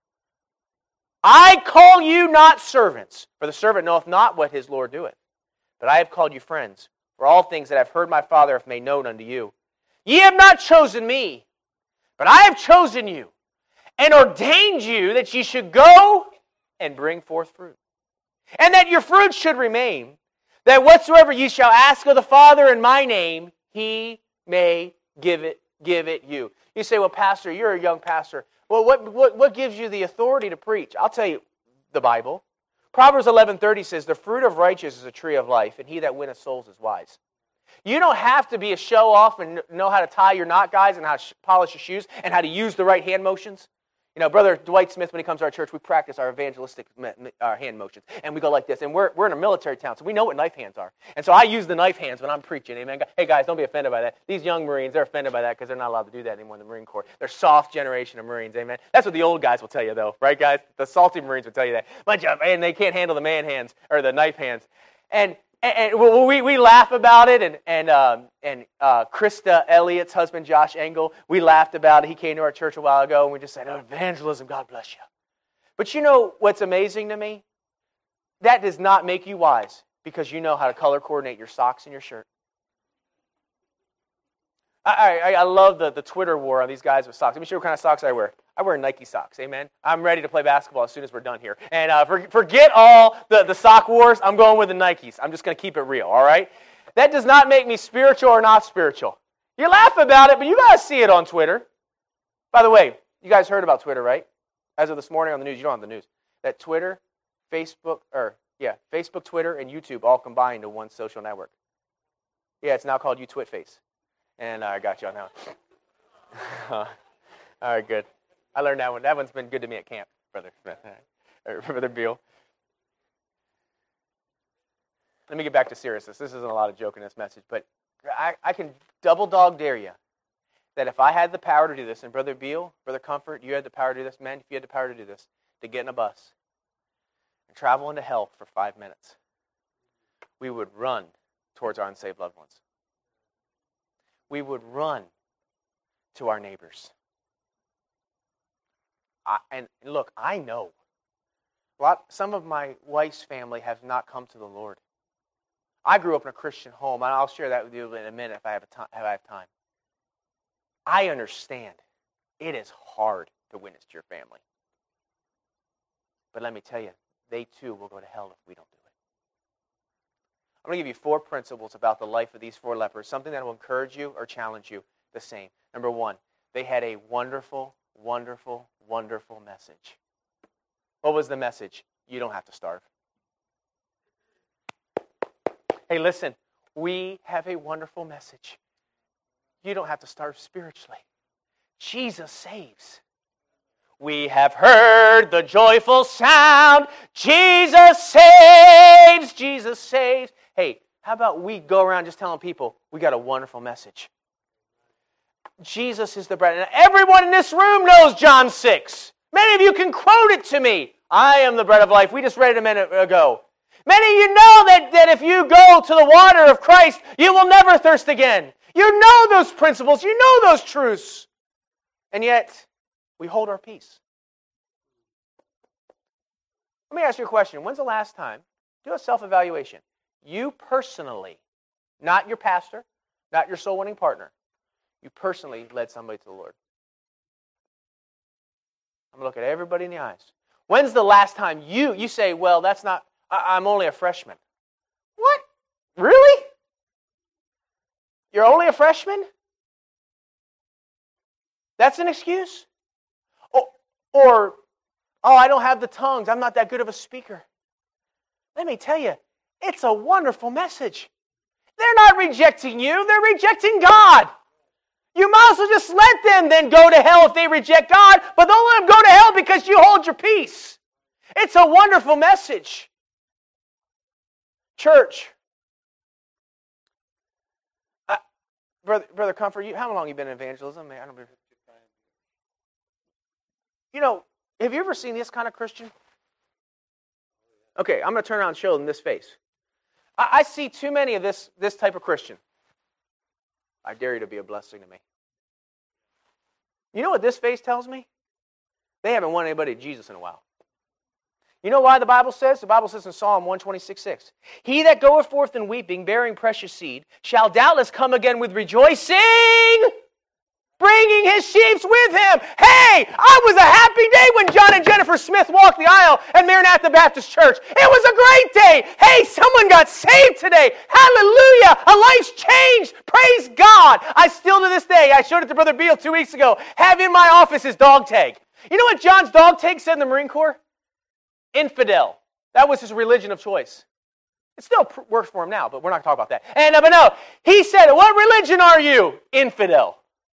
I call you not servants, for the servant knoweth not what his Lord doeth. But I have called you friends, for all things that I have heard my Father hath made known unto you. Ye have not chosen me, but I have chosen you, and ordained you that ye should go and bring forth fruit. And that your fruit should remain, that whatsoever ye shall ask of the Father in my name, he may give it, give it you. You say, well, Pastor, you're a young pastor. Well, what, what, what gives you the authority to preach? I'll tell you, the Bible. Proverbs eleven thirty says, the fruit of righteousness is a tree of life, and he that winneth souls is wise. You don't have to be a show-off and know how to tie your knot, guys, and how to polish your shoes, and how to use the right hand motions. You know, Brother Dwight Smith, when he comes to our church, we practice our evangelistic our hand motions. And we go like this. And we're, we're in a military town, so we know what knife hands are. And so I use the knife hands when I'm preaching. Amen. Hey, guys, don't be offended by that. These young Marines, they're offended by that because they're not allowed to do that anymore in the Marine Corps. They're soft generation of Marines. Amen. That's what the old guys will tell you, though. Right, guys? The salty Marines will tell you that. Bunch of, and they can't handle the man hands or the knife hands. And And, and we, we laugh about it, and and um, and uh, Krista Elliott's husband, Josh Engel, we laughed about it. He came to our church a while ago, and we just said, oh, evangelism, God bless you. But you know what's amazing to me? That does not make you wise, because you know how to color coordinate your socks and your shirt. I, I, I love the, the Twitter war on these guys with socks. Let me show you what kind of socks I wear. I wear Nike socks, amen? I'm ready to play basketball as soon as we're done here. And uh, for, forget all the, the sock wars. I'm going with the Nikes. I'm just going to keep it real, all right? That does not make me spiritual or not spiritual. You laugh about it, but you guys see it on Twitter. By the way, you guys heard about Twitter, right? As of this morning on the news, you don't have the news. That Twitter, Facebook, or yeah, Facebook, Twitter, and YouTube all combined to one social network. Yeah, it's now called YouTwitFace. And uh, I got you on that one. All right, good. I learned that one. That one's been good to me at camp, Brother Smith. Or Brother Beal. Let me get back to seriousness. This isn't a lot of joke in this message, but I, I can double dog dare you that if I had the power to do this, and Brother Beal, Brother Comfort, you had the power to do this, men, if you had the power to do this, to get in a bus and travel into hell for five minutes, we would run towards our unsaved loved ones. We would run to our neighbors. I, and look, I know. A lot, some of my wife's family have not come to the Lord. I grew up in a Christian home, and I'll share that with you in a minute if I have, a time, if I have time. I understand. It is hard to witness to your family. But let me tell you, they too will go to hell if we don't do it. I'm going to give you four principles about the life of these four lepers, something that will encourage you or challenge you the same. Number one, they had a wonderful, wonderful, wonderful message. What was the message? You don't have to starve. Hey, listen, we have a wonderful message. You don't have to starve spiritually. Jesus saves. We have heard the joyful sound. Jesus saves. Jesus saves. Hey, how about we go around just telling people we got a wonderful message? Jesus is the bread. And everyone in this room knows John six. Many of you can quote it to me. I am the bread of life. We just read it a minute ago. Many of you know that, that if you go to the water of Christ, you will never thirst again. You know those principles. You know those truths. And yet, we hold our peace. Let me ask you a question. When's the last time, do a self-evaluation, you personally, not your pastor, not your soul-winning partner, you personally led somebody to the Lord? I'm going to look at everybody in the eyes. When's the last time you, you say, well, that's not, I, I'm only a freshman. What? Really? You're only a freshman? That's an excuse? Or, or, oh, I don't have the tongues. I'm not that good of a speaker. Let me tell you, it's a wonderful message. They're not rejecting you. They're rejecting God. You might as well just let them then go to hell if they reject God, but don't let them go to hell because you hold your peace. It's a wonderful message. Church, Brother, Brother Comfort, you, how long have you been in evangelism? Man, I don't remember. You know, have you ever seen this kind of Christian? Okay, I'm going to turn around and show them this face. I, I see too many of this, this type of Christian. I dare you to be a blessing to me. You know what this face tells me? They haven't won anybody to Jesus in a while. You know why the Bible says? The Bible says in Psalm one twenty-six, six, He that goeth forth in weeping, bearing precious seed, shall doubtless come again with rejoicing, bringing his sheep with him. Hey, I was a happy day when John and Jennifer Smith walked the aisle at Maranatha Baptist Church. It was a great day. Hey, someone got saved today. Hallelujah. A life's changed. Praise God. I still to this day, I showed it to Brother Beal two weeks ago, have in my office his dog tag. You know what John's dog tag said in the Marine Corps? Infidel. That was his religion of choice. It still pr- works for him now, but we're not going to talk about that. And uh, but no, he said, what religion are you? Infidel.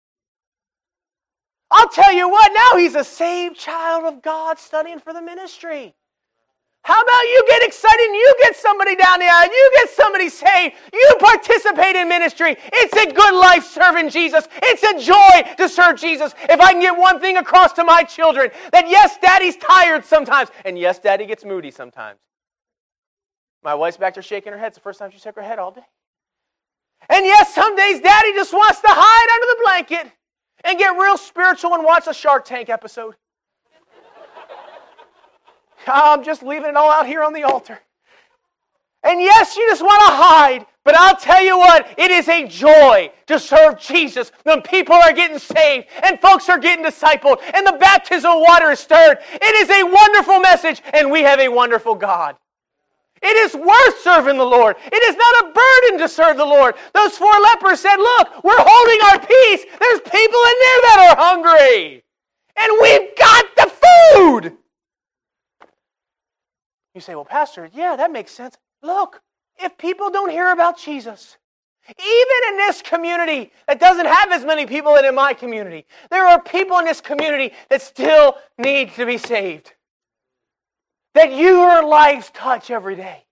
I'll tell you what, now he's a saved child of God studying for the ministry. How about you get excited and you get somebody down the aisle, you get somebody saved, you participate in ministry. It's a good life serving Jesus. It's a joy to serve Jesus. If I can get one thing across to my children, that yes, Daddy's tired sometimes, and yes, Daddy gets moody sometimes. My wife's back there shaking her head. It's the first time she shook her head all day. And yes, some days Daddy just wants to hide under the blanket and get real spiritual and watch a Shark Tank episode. I'm just leaving it all out here on the altar. And yes, you just want to hide, but I'll tell you what, it is a joy to serve Jesus when people are getting saved and folks are getting discipled and the baptism of water is stirred. It is a wonderful message and we have a wonderful God. It is worth serving the Lord. It is not a burden to serve the Lord. Those four lepers said, look, we're holding our peace. There's people in there that are hungry. And we've got the food. You say, well, Pastor, yeah, that makes sense. Look, if people don't hear about Jesus, even in this community that doesn't have as many people as in my community, there are people in this community that still need to be saved. That your lives touch every day.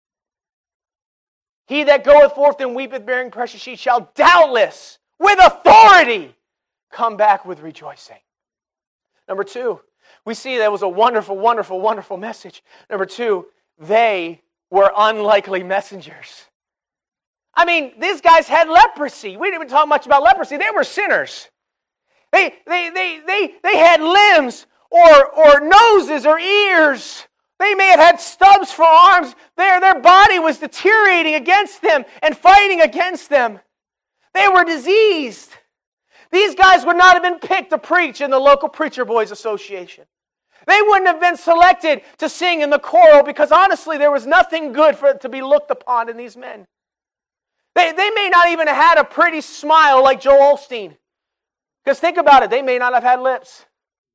He that goeth forth and weepeth bearing precious seed shall doubtless, with authority, come back with rejoicing. Number two, we see that was a wonderful, wonderful, wonderful message. Number two, they were unlikely messengers. I mean, these guys had leprosy. We didn't even talk much about leprosy. They were sinners. They, they, they, they, they had limbs or, or noses or ears. They may have had stubs for arms. Their, their body was deteriorating against them and fighting against them. They were diseased. These guys would not have been picked to preach in the local Preacher Boys Association. They wouldn't have been selected to sing in the choral because honestly there was nothing good for it to be looked upon in these men. They, they may not even have had a pretty smile like Joel Osteen. Because think about it, they may not have had lips.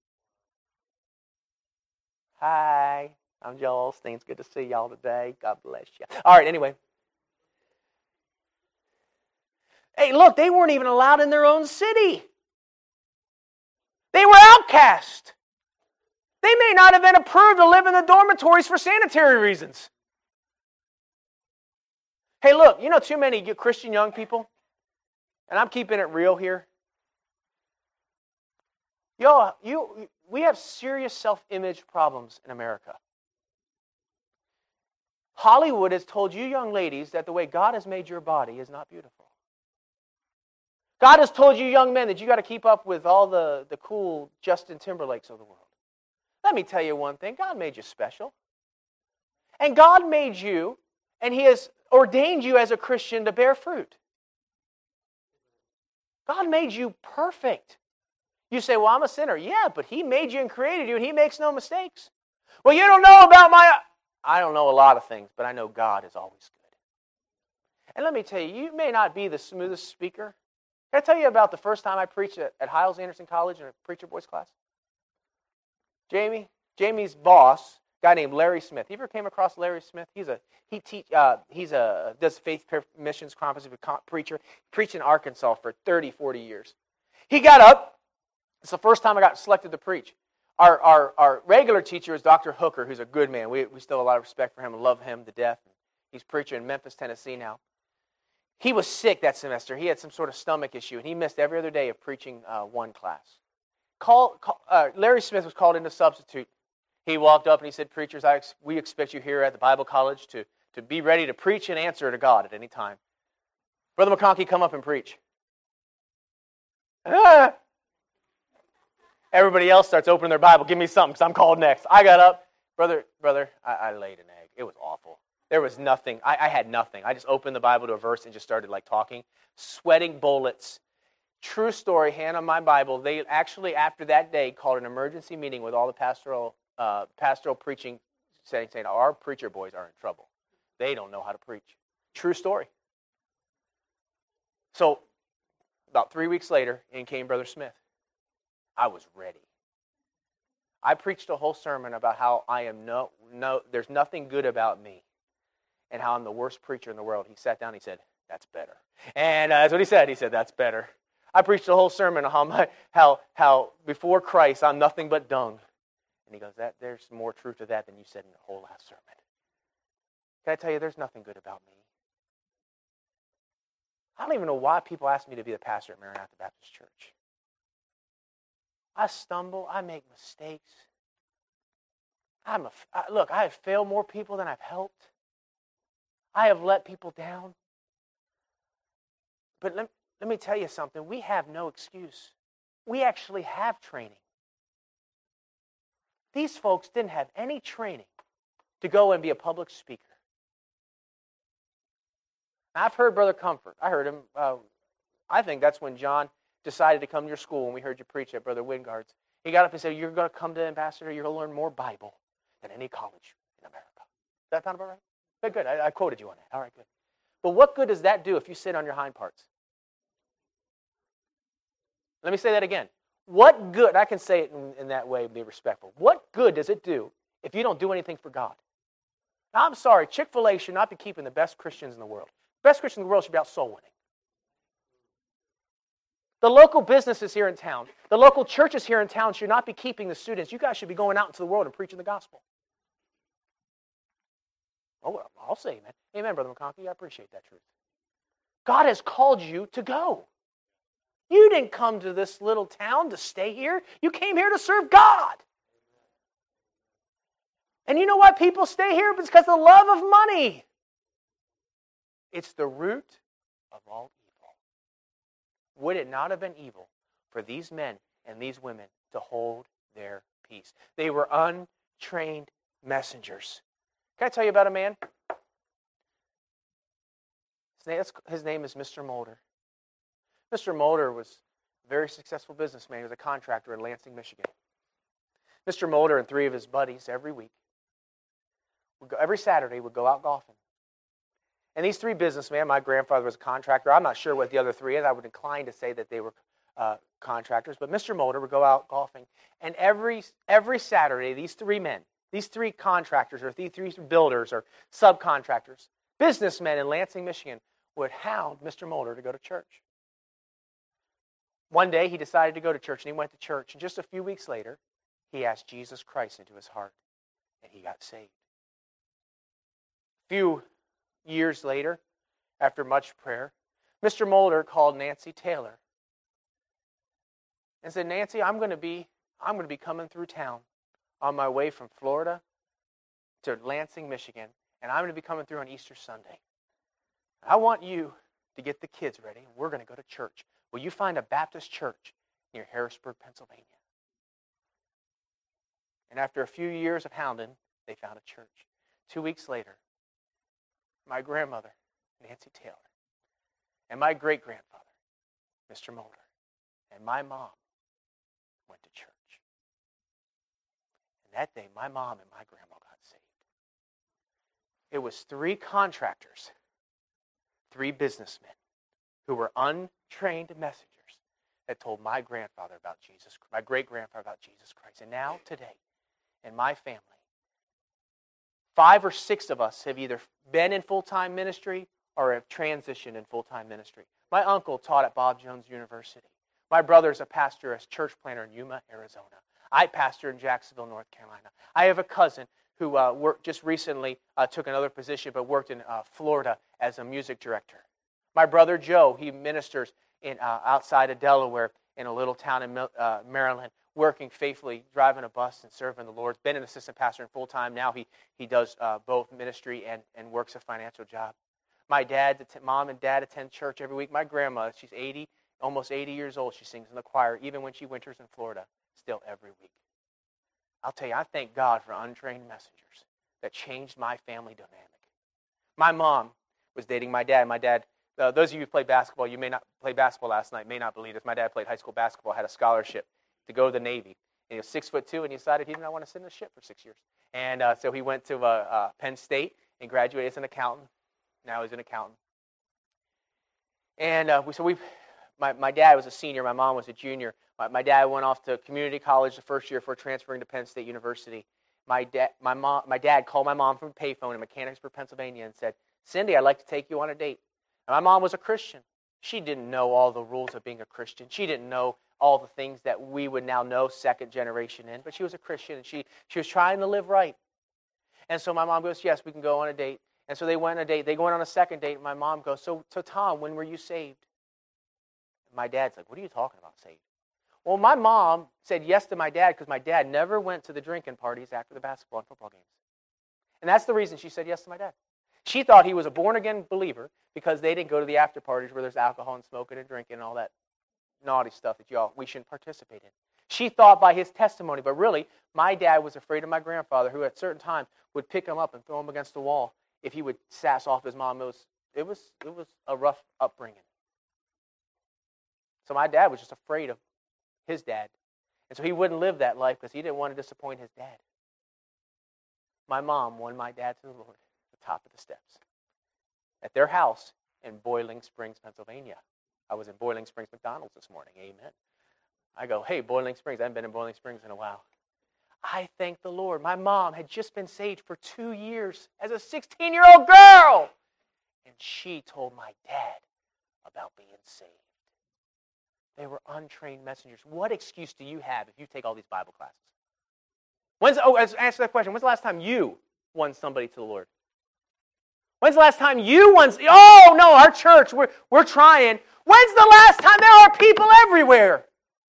Hi, I'm Joel Osteen. It's good to see y'all today. God bless you. All right, anyway. Hey, look, they weren't even allowed in their own city. They were outcast. They may not have been approved to live in the dormitories for sanitary reasons. Hey, look, you know too many Christian young people, and I'm keeping it real here. Yo, you, we have serious self-image problems in America. Hollywood has told you young ladies that the way God has made your body is not beautiful. God has told you young men that you got to keep up with all the, the cool Justin Timberlakes of the world. Let me tell you one thing. God made you special. And God made you, and He has ordained you as a Christian to bear fruit. God made you perfect. You say, well, I'm a sinner. Yeah, but He made you and created you, and He makes no mistakes. Well, you don't know about my... I don't know a lot of things, but I know God is always good. And let me tell you, you may not be the smoothest speaker. Can I tell you about the first time I preached at, at Hiles-Anderson College in a Preacher Boys class? Jamie, Jamie's boss, a guy named Larry Smith. You ever came across Larry Smith? He's a he teach uh, he's a does faith missions conference preacher. Preached in Arkansas for thirty, forty years. He got up. It's the first time I got selected to preach. Our our our regular teacher is Doctor Hooker, who's a good man. We we still have a lot of respect for him and love him to death. He's preaching in Memphis, Tennessee now. he was sick that semester. He had some sort of stomach issue, and he missed every other day of preaching uh, one class. Call, call, uh, Larry Smith was called in to substitute. He walked up and he said, preachers, I ex- we expect you here at the Bible College to, to be ready to preach and answer to God at any time. Brother McConkey, come up and preach. Ah! Everybody else starts opening their Bible. Give me something because I'm called next. I got up. Brother, brother, I, I laid an egg. It was awful. There was nothing. I, I had nothing. I just opened the Bible to a verse and just started like talking, sweating bullets. True story, hand on my Bible. They actually, after that day, called an emergency meeting with all the pastoral uh, pastoral preaching, saying, saying, our preacher boys are in trouble. They don't know how to preach. True story. So, about three weeks later, in came Brother Smith. I was ready. I preached a whole sermon about how I am no, no, there's nothing good about me, and how I'm the worst preacher in the world. He sat down, he said, that's better. And uh, that's what he said. He said, that's better. I preached a whole sermon on how, my, how, how before Christ, I'm nothing but dung. And he goes, that there's more truth to that than you said in the whole last sermon. Can I tell you, there's nothing good about me. I don't even know why people ask me to be the pastor at Maranatha Baptist Church. I stumble. I make mistakes. I'm a, I, look, I have failed more people than I've helped. I have let people down. But let, let me tell you something. We have no excuse. We actually have training. These folks didn't have any training to go and be a public speaker. I've heard Brother Comfort. I heard him. Uh, I think that's when John decided to come to your school when we heard you preach at Brother Wingard's. He got up and said, you're going to come to Ambassador, you're going to learn more Bible than any college in America. Does that sound about right? Good, good. I, I quoted you on that. All right, good. But what good does that do if you sit on your hind parts? Let me say that again. What good, I can say it in, in that way and be respectful. What good does it do if you don't do anything for God? Now, I'm sorry, Chick-fil-A should not be keeping the best Christians in the world. The best Christians in the world should be out soul winning. The local businesses here in town, the local churches here in town should not be keeping the students. You guys should be going out into the world and preaching the gospel. Oh, I'll say amen. Amen, Brother McConkey. I appreciate that truth. God has called you to go. You didn't come to this little town to stay here. You came here to serve God. And you know why people stay here? It's because of the love of money. It's the root of all evil. Would it not have been evil for these men and these women to hold their peace? They were untrained messengers. Can I tell you about a man? His name, his name is Mister Mulder. Mister Mulder was a very successful businessman. He was a contractor in Lansing, Michigan. Mister Mulder and three of his buddies every week, would go, every Saturday, would go out golfing. And these three businessmen, my grandfather was a contractor. I'm not sure what the other three is. I would incline to say that they were uh, contractors. But Mister Mulder would go out golfing. And every every Saturday, these three men, these three contractors or these three builders or subcontractors, businessmen in Lansing, Michigan, would hound Mister Mulder to go to church. One day, he decided to go to church, and he went to church. And just a few weeks later, he asked Jesus Christ into his heart, and he got saved. A few years later, after much prayer, Mister Mulder called Nancy Taylor and said, Nancy, I'm going to be I'm going to be coming through town on my way from Florida to Lansing, Michigan, and I'm going to be coming through on Easter Sunday. I want you to get the kids ready, and we're going to go to church. Will you find a Baptist church near Harrisburg, Pennsylvania? And after a few years of hounding, they found a church. Two weeks later, my grandmother, Nancy Taylor, and my great-grandfather, Mister Mulder, and my mom went to church. And that day, my mom and my grandma got saved. It was three contractors, three businessmen, who were untrained messengers that told my grandfather about Jesus, my great-grandfather about Jesus Christ. And now, today, in my family, five or six of us have either been in full-time ministry or have transitioned in full-time ministry. My uncle taught at Bob Jones University. My brother's a pastor as church planter in Yuma, Arizona. I pastor in Jacksonville, North Carolina. I have a cousin who uh, worked just recently, uh, took another position, but worked in uh, Florida as a music director. My brother Joe, he ministers in uh, outside of Delaware in a little town in uh, Maryland, working faithfully, driving a bus and serving the Lord. Been an assistant pastor in full time. Now he he does uh, both ministry and, and works a financial job. My dad, mom and dad attend church every week. My grandma, she's eighty, almost eighty years old. She sings in the choir, even when she winters in Florida, still every week. I'll tell you, I thank God for untrained messengers that changed my family dynamic. My mom was dating my dad. My dad, uh, those of you who play basketball, you may not play basketball last night, may not believe this. My dad played high school basketball, had a scholarship to go to the Navy. And he was six foot two, and he decided he did not want to sit in the ship for six years. And uh, so he went to uh, uh, Penn State and graduated as an accountant. Now he's an accountant. And uh, we, so we, my, my dad was a senior. My mom was a junior. My, my dad went off to community college the first year before transferring to Penn State University. My dad, my mom, my dad called my mom from a payphone in Mechanicsburg, Pennsylvania, and said, "Cindy, I'd like to take you on a date." And my mom was a Christian. She didn't know all the rules of being a Christian. She didn't know all the things that we would now know second generation in, but she was a Christian, and she, she was trying to live right. And so my mom goes, "Yes, we can go on a date." And so they went on a date. They go on a second date, and my mom goes, so, so Tom, when were you saved? And my dad's like, "What are you talking about, saved?" Well, my mom said yes to my dad because my dad never went to the drinking parties after the basketball and football games. And that's the reason she said yes to my dad. She thought he was a born-again believer because they didn't go to the after parties where there's alcohol and smoking and drinking and all that naughty stuff that y'all we shouldn't participate in. She thought by his testimony, but really, my dad was afraid of my grandfather, who at certain times would pick him up and throw him against the wall if he would sass off his mom. It was, it was, it was a rough upbringing. So my dad was just afraid of his dad. And so he wouldn't live that life because he didn't want to disappoint his dad. My mom won my dad to the Lord at the top of the steps at their house in Boiling Springs, Pennsylvania. I was in Boiling Springs McDonald's this morning. Amen. I go, "Hey, Boiling Springs." I haven't been in Boiling Springs in a while. I thank the Lord. My mom had just been saved for two years as a sixteen-year-old girl. And she told my dad about being saved. They were untrained messengers. What excuse do you have if you take all these Bible classes? When's, oh, let's answer that question. When's the last time you won somebody to the Lord? When's the last time you won? Oh, no, our church, we're, we're trying. When's the last time? There are people everywhere.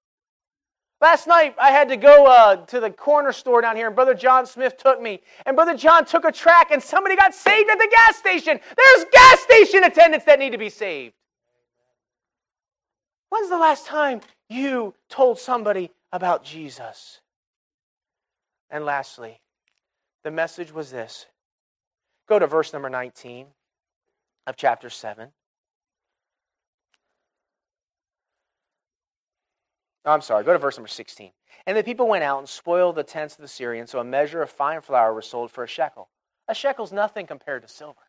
Last night, I had to go uh, to the corner store down here, and Brother John Smith took me. And Brother John took a track, and somebody got saved at the gas station. There's gas station attendants that need to be saved. When's the last time you told somebody about Jesus? And lastly, the message was this. Go to verse number nineteen of chapter seven. Oh, I'm sorry, go to verse number sixteen. "And the people went out and spoiled the tents of the Syrians, so a measure of fine flour was sold for a shekel." A shekel's nothing compared to silver.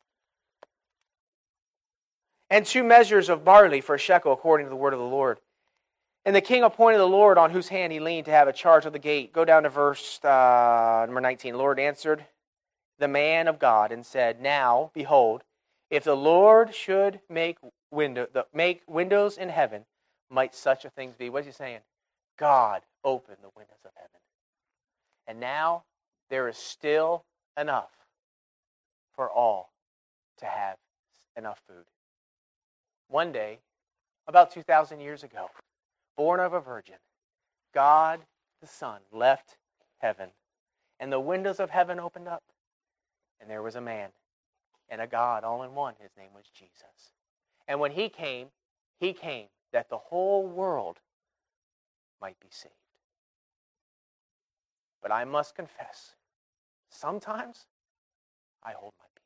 "And two measures of barley for a shekel, according to the word of the Lord. And the king appointed the Lord on whose hand he leaned to have a charge of the gate." Go down to verse uh, number nineteen. "The Lord answered the man of God and said, Now, behold, if the Lord should make window, the, make windows in heaven, might such a thing be?" What's he saying? God opened the windows of heaven. And now there is still enough for all to have enough food. One day, about two thousand years ago, born of a virgin, God the Son left heaven, and the windows of heaven opened up, and there was a man and a God all in one. His name was Jesus. And when he came, he came that the whole world might be saved. But I must confess, sometimes I hold my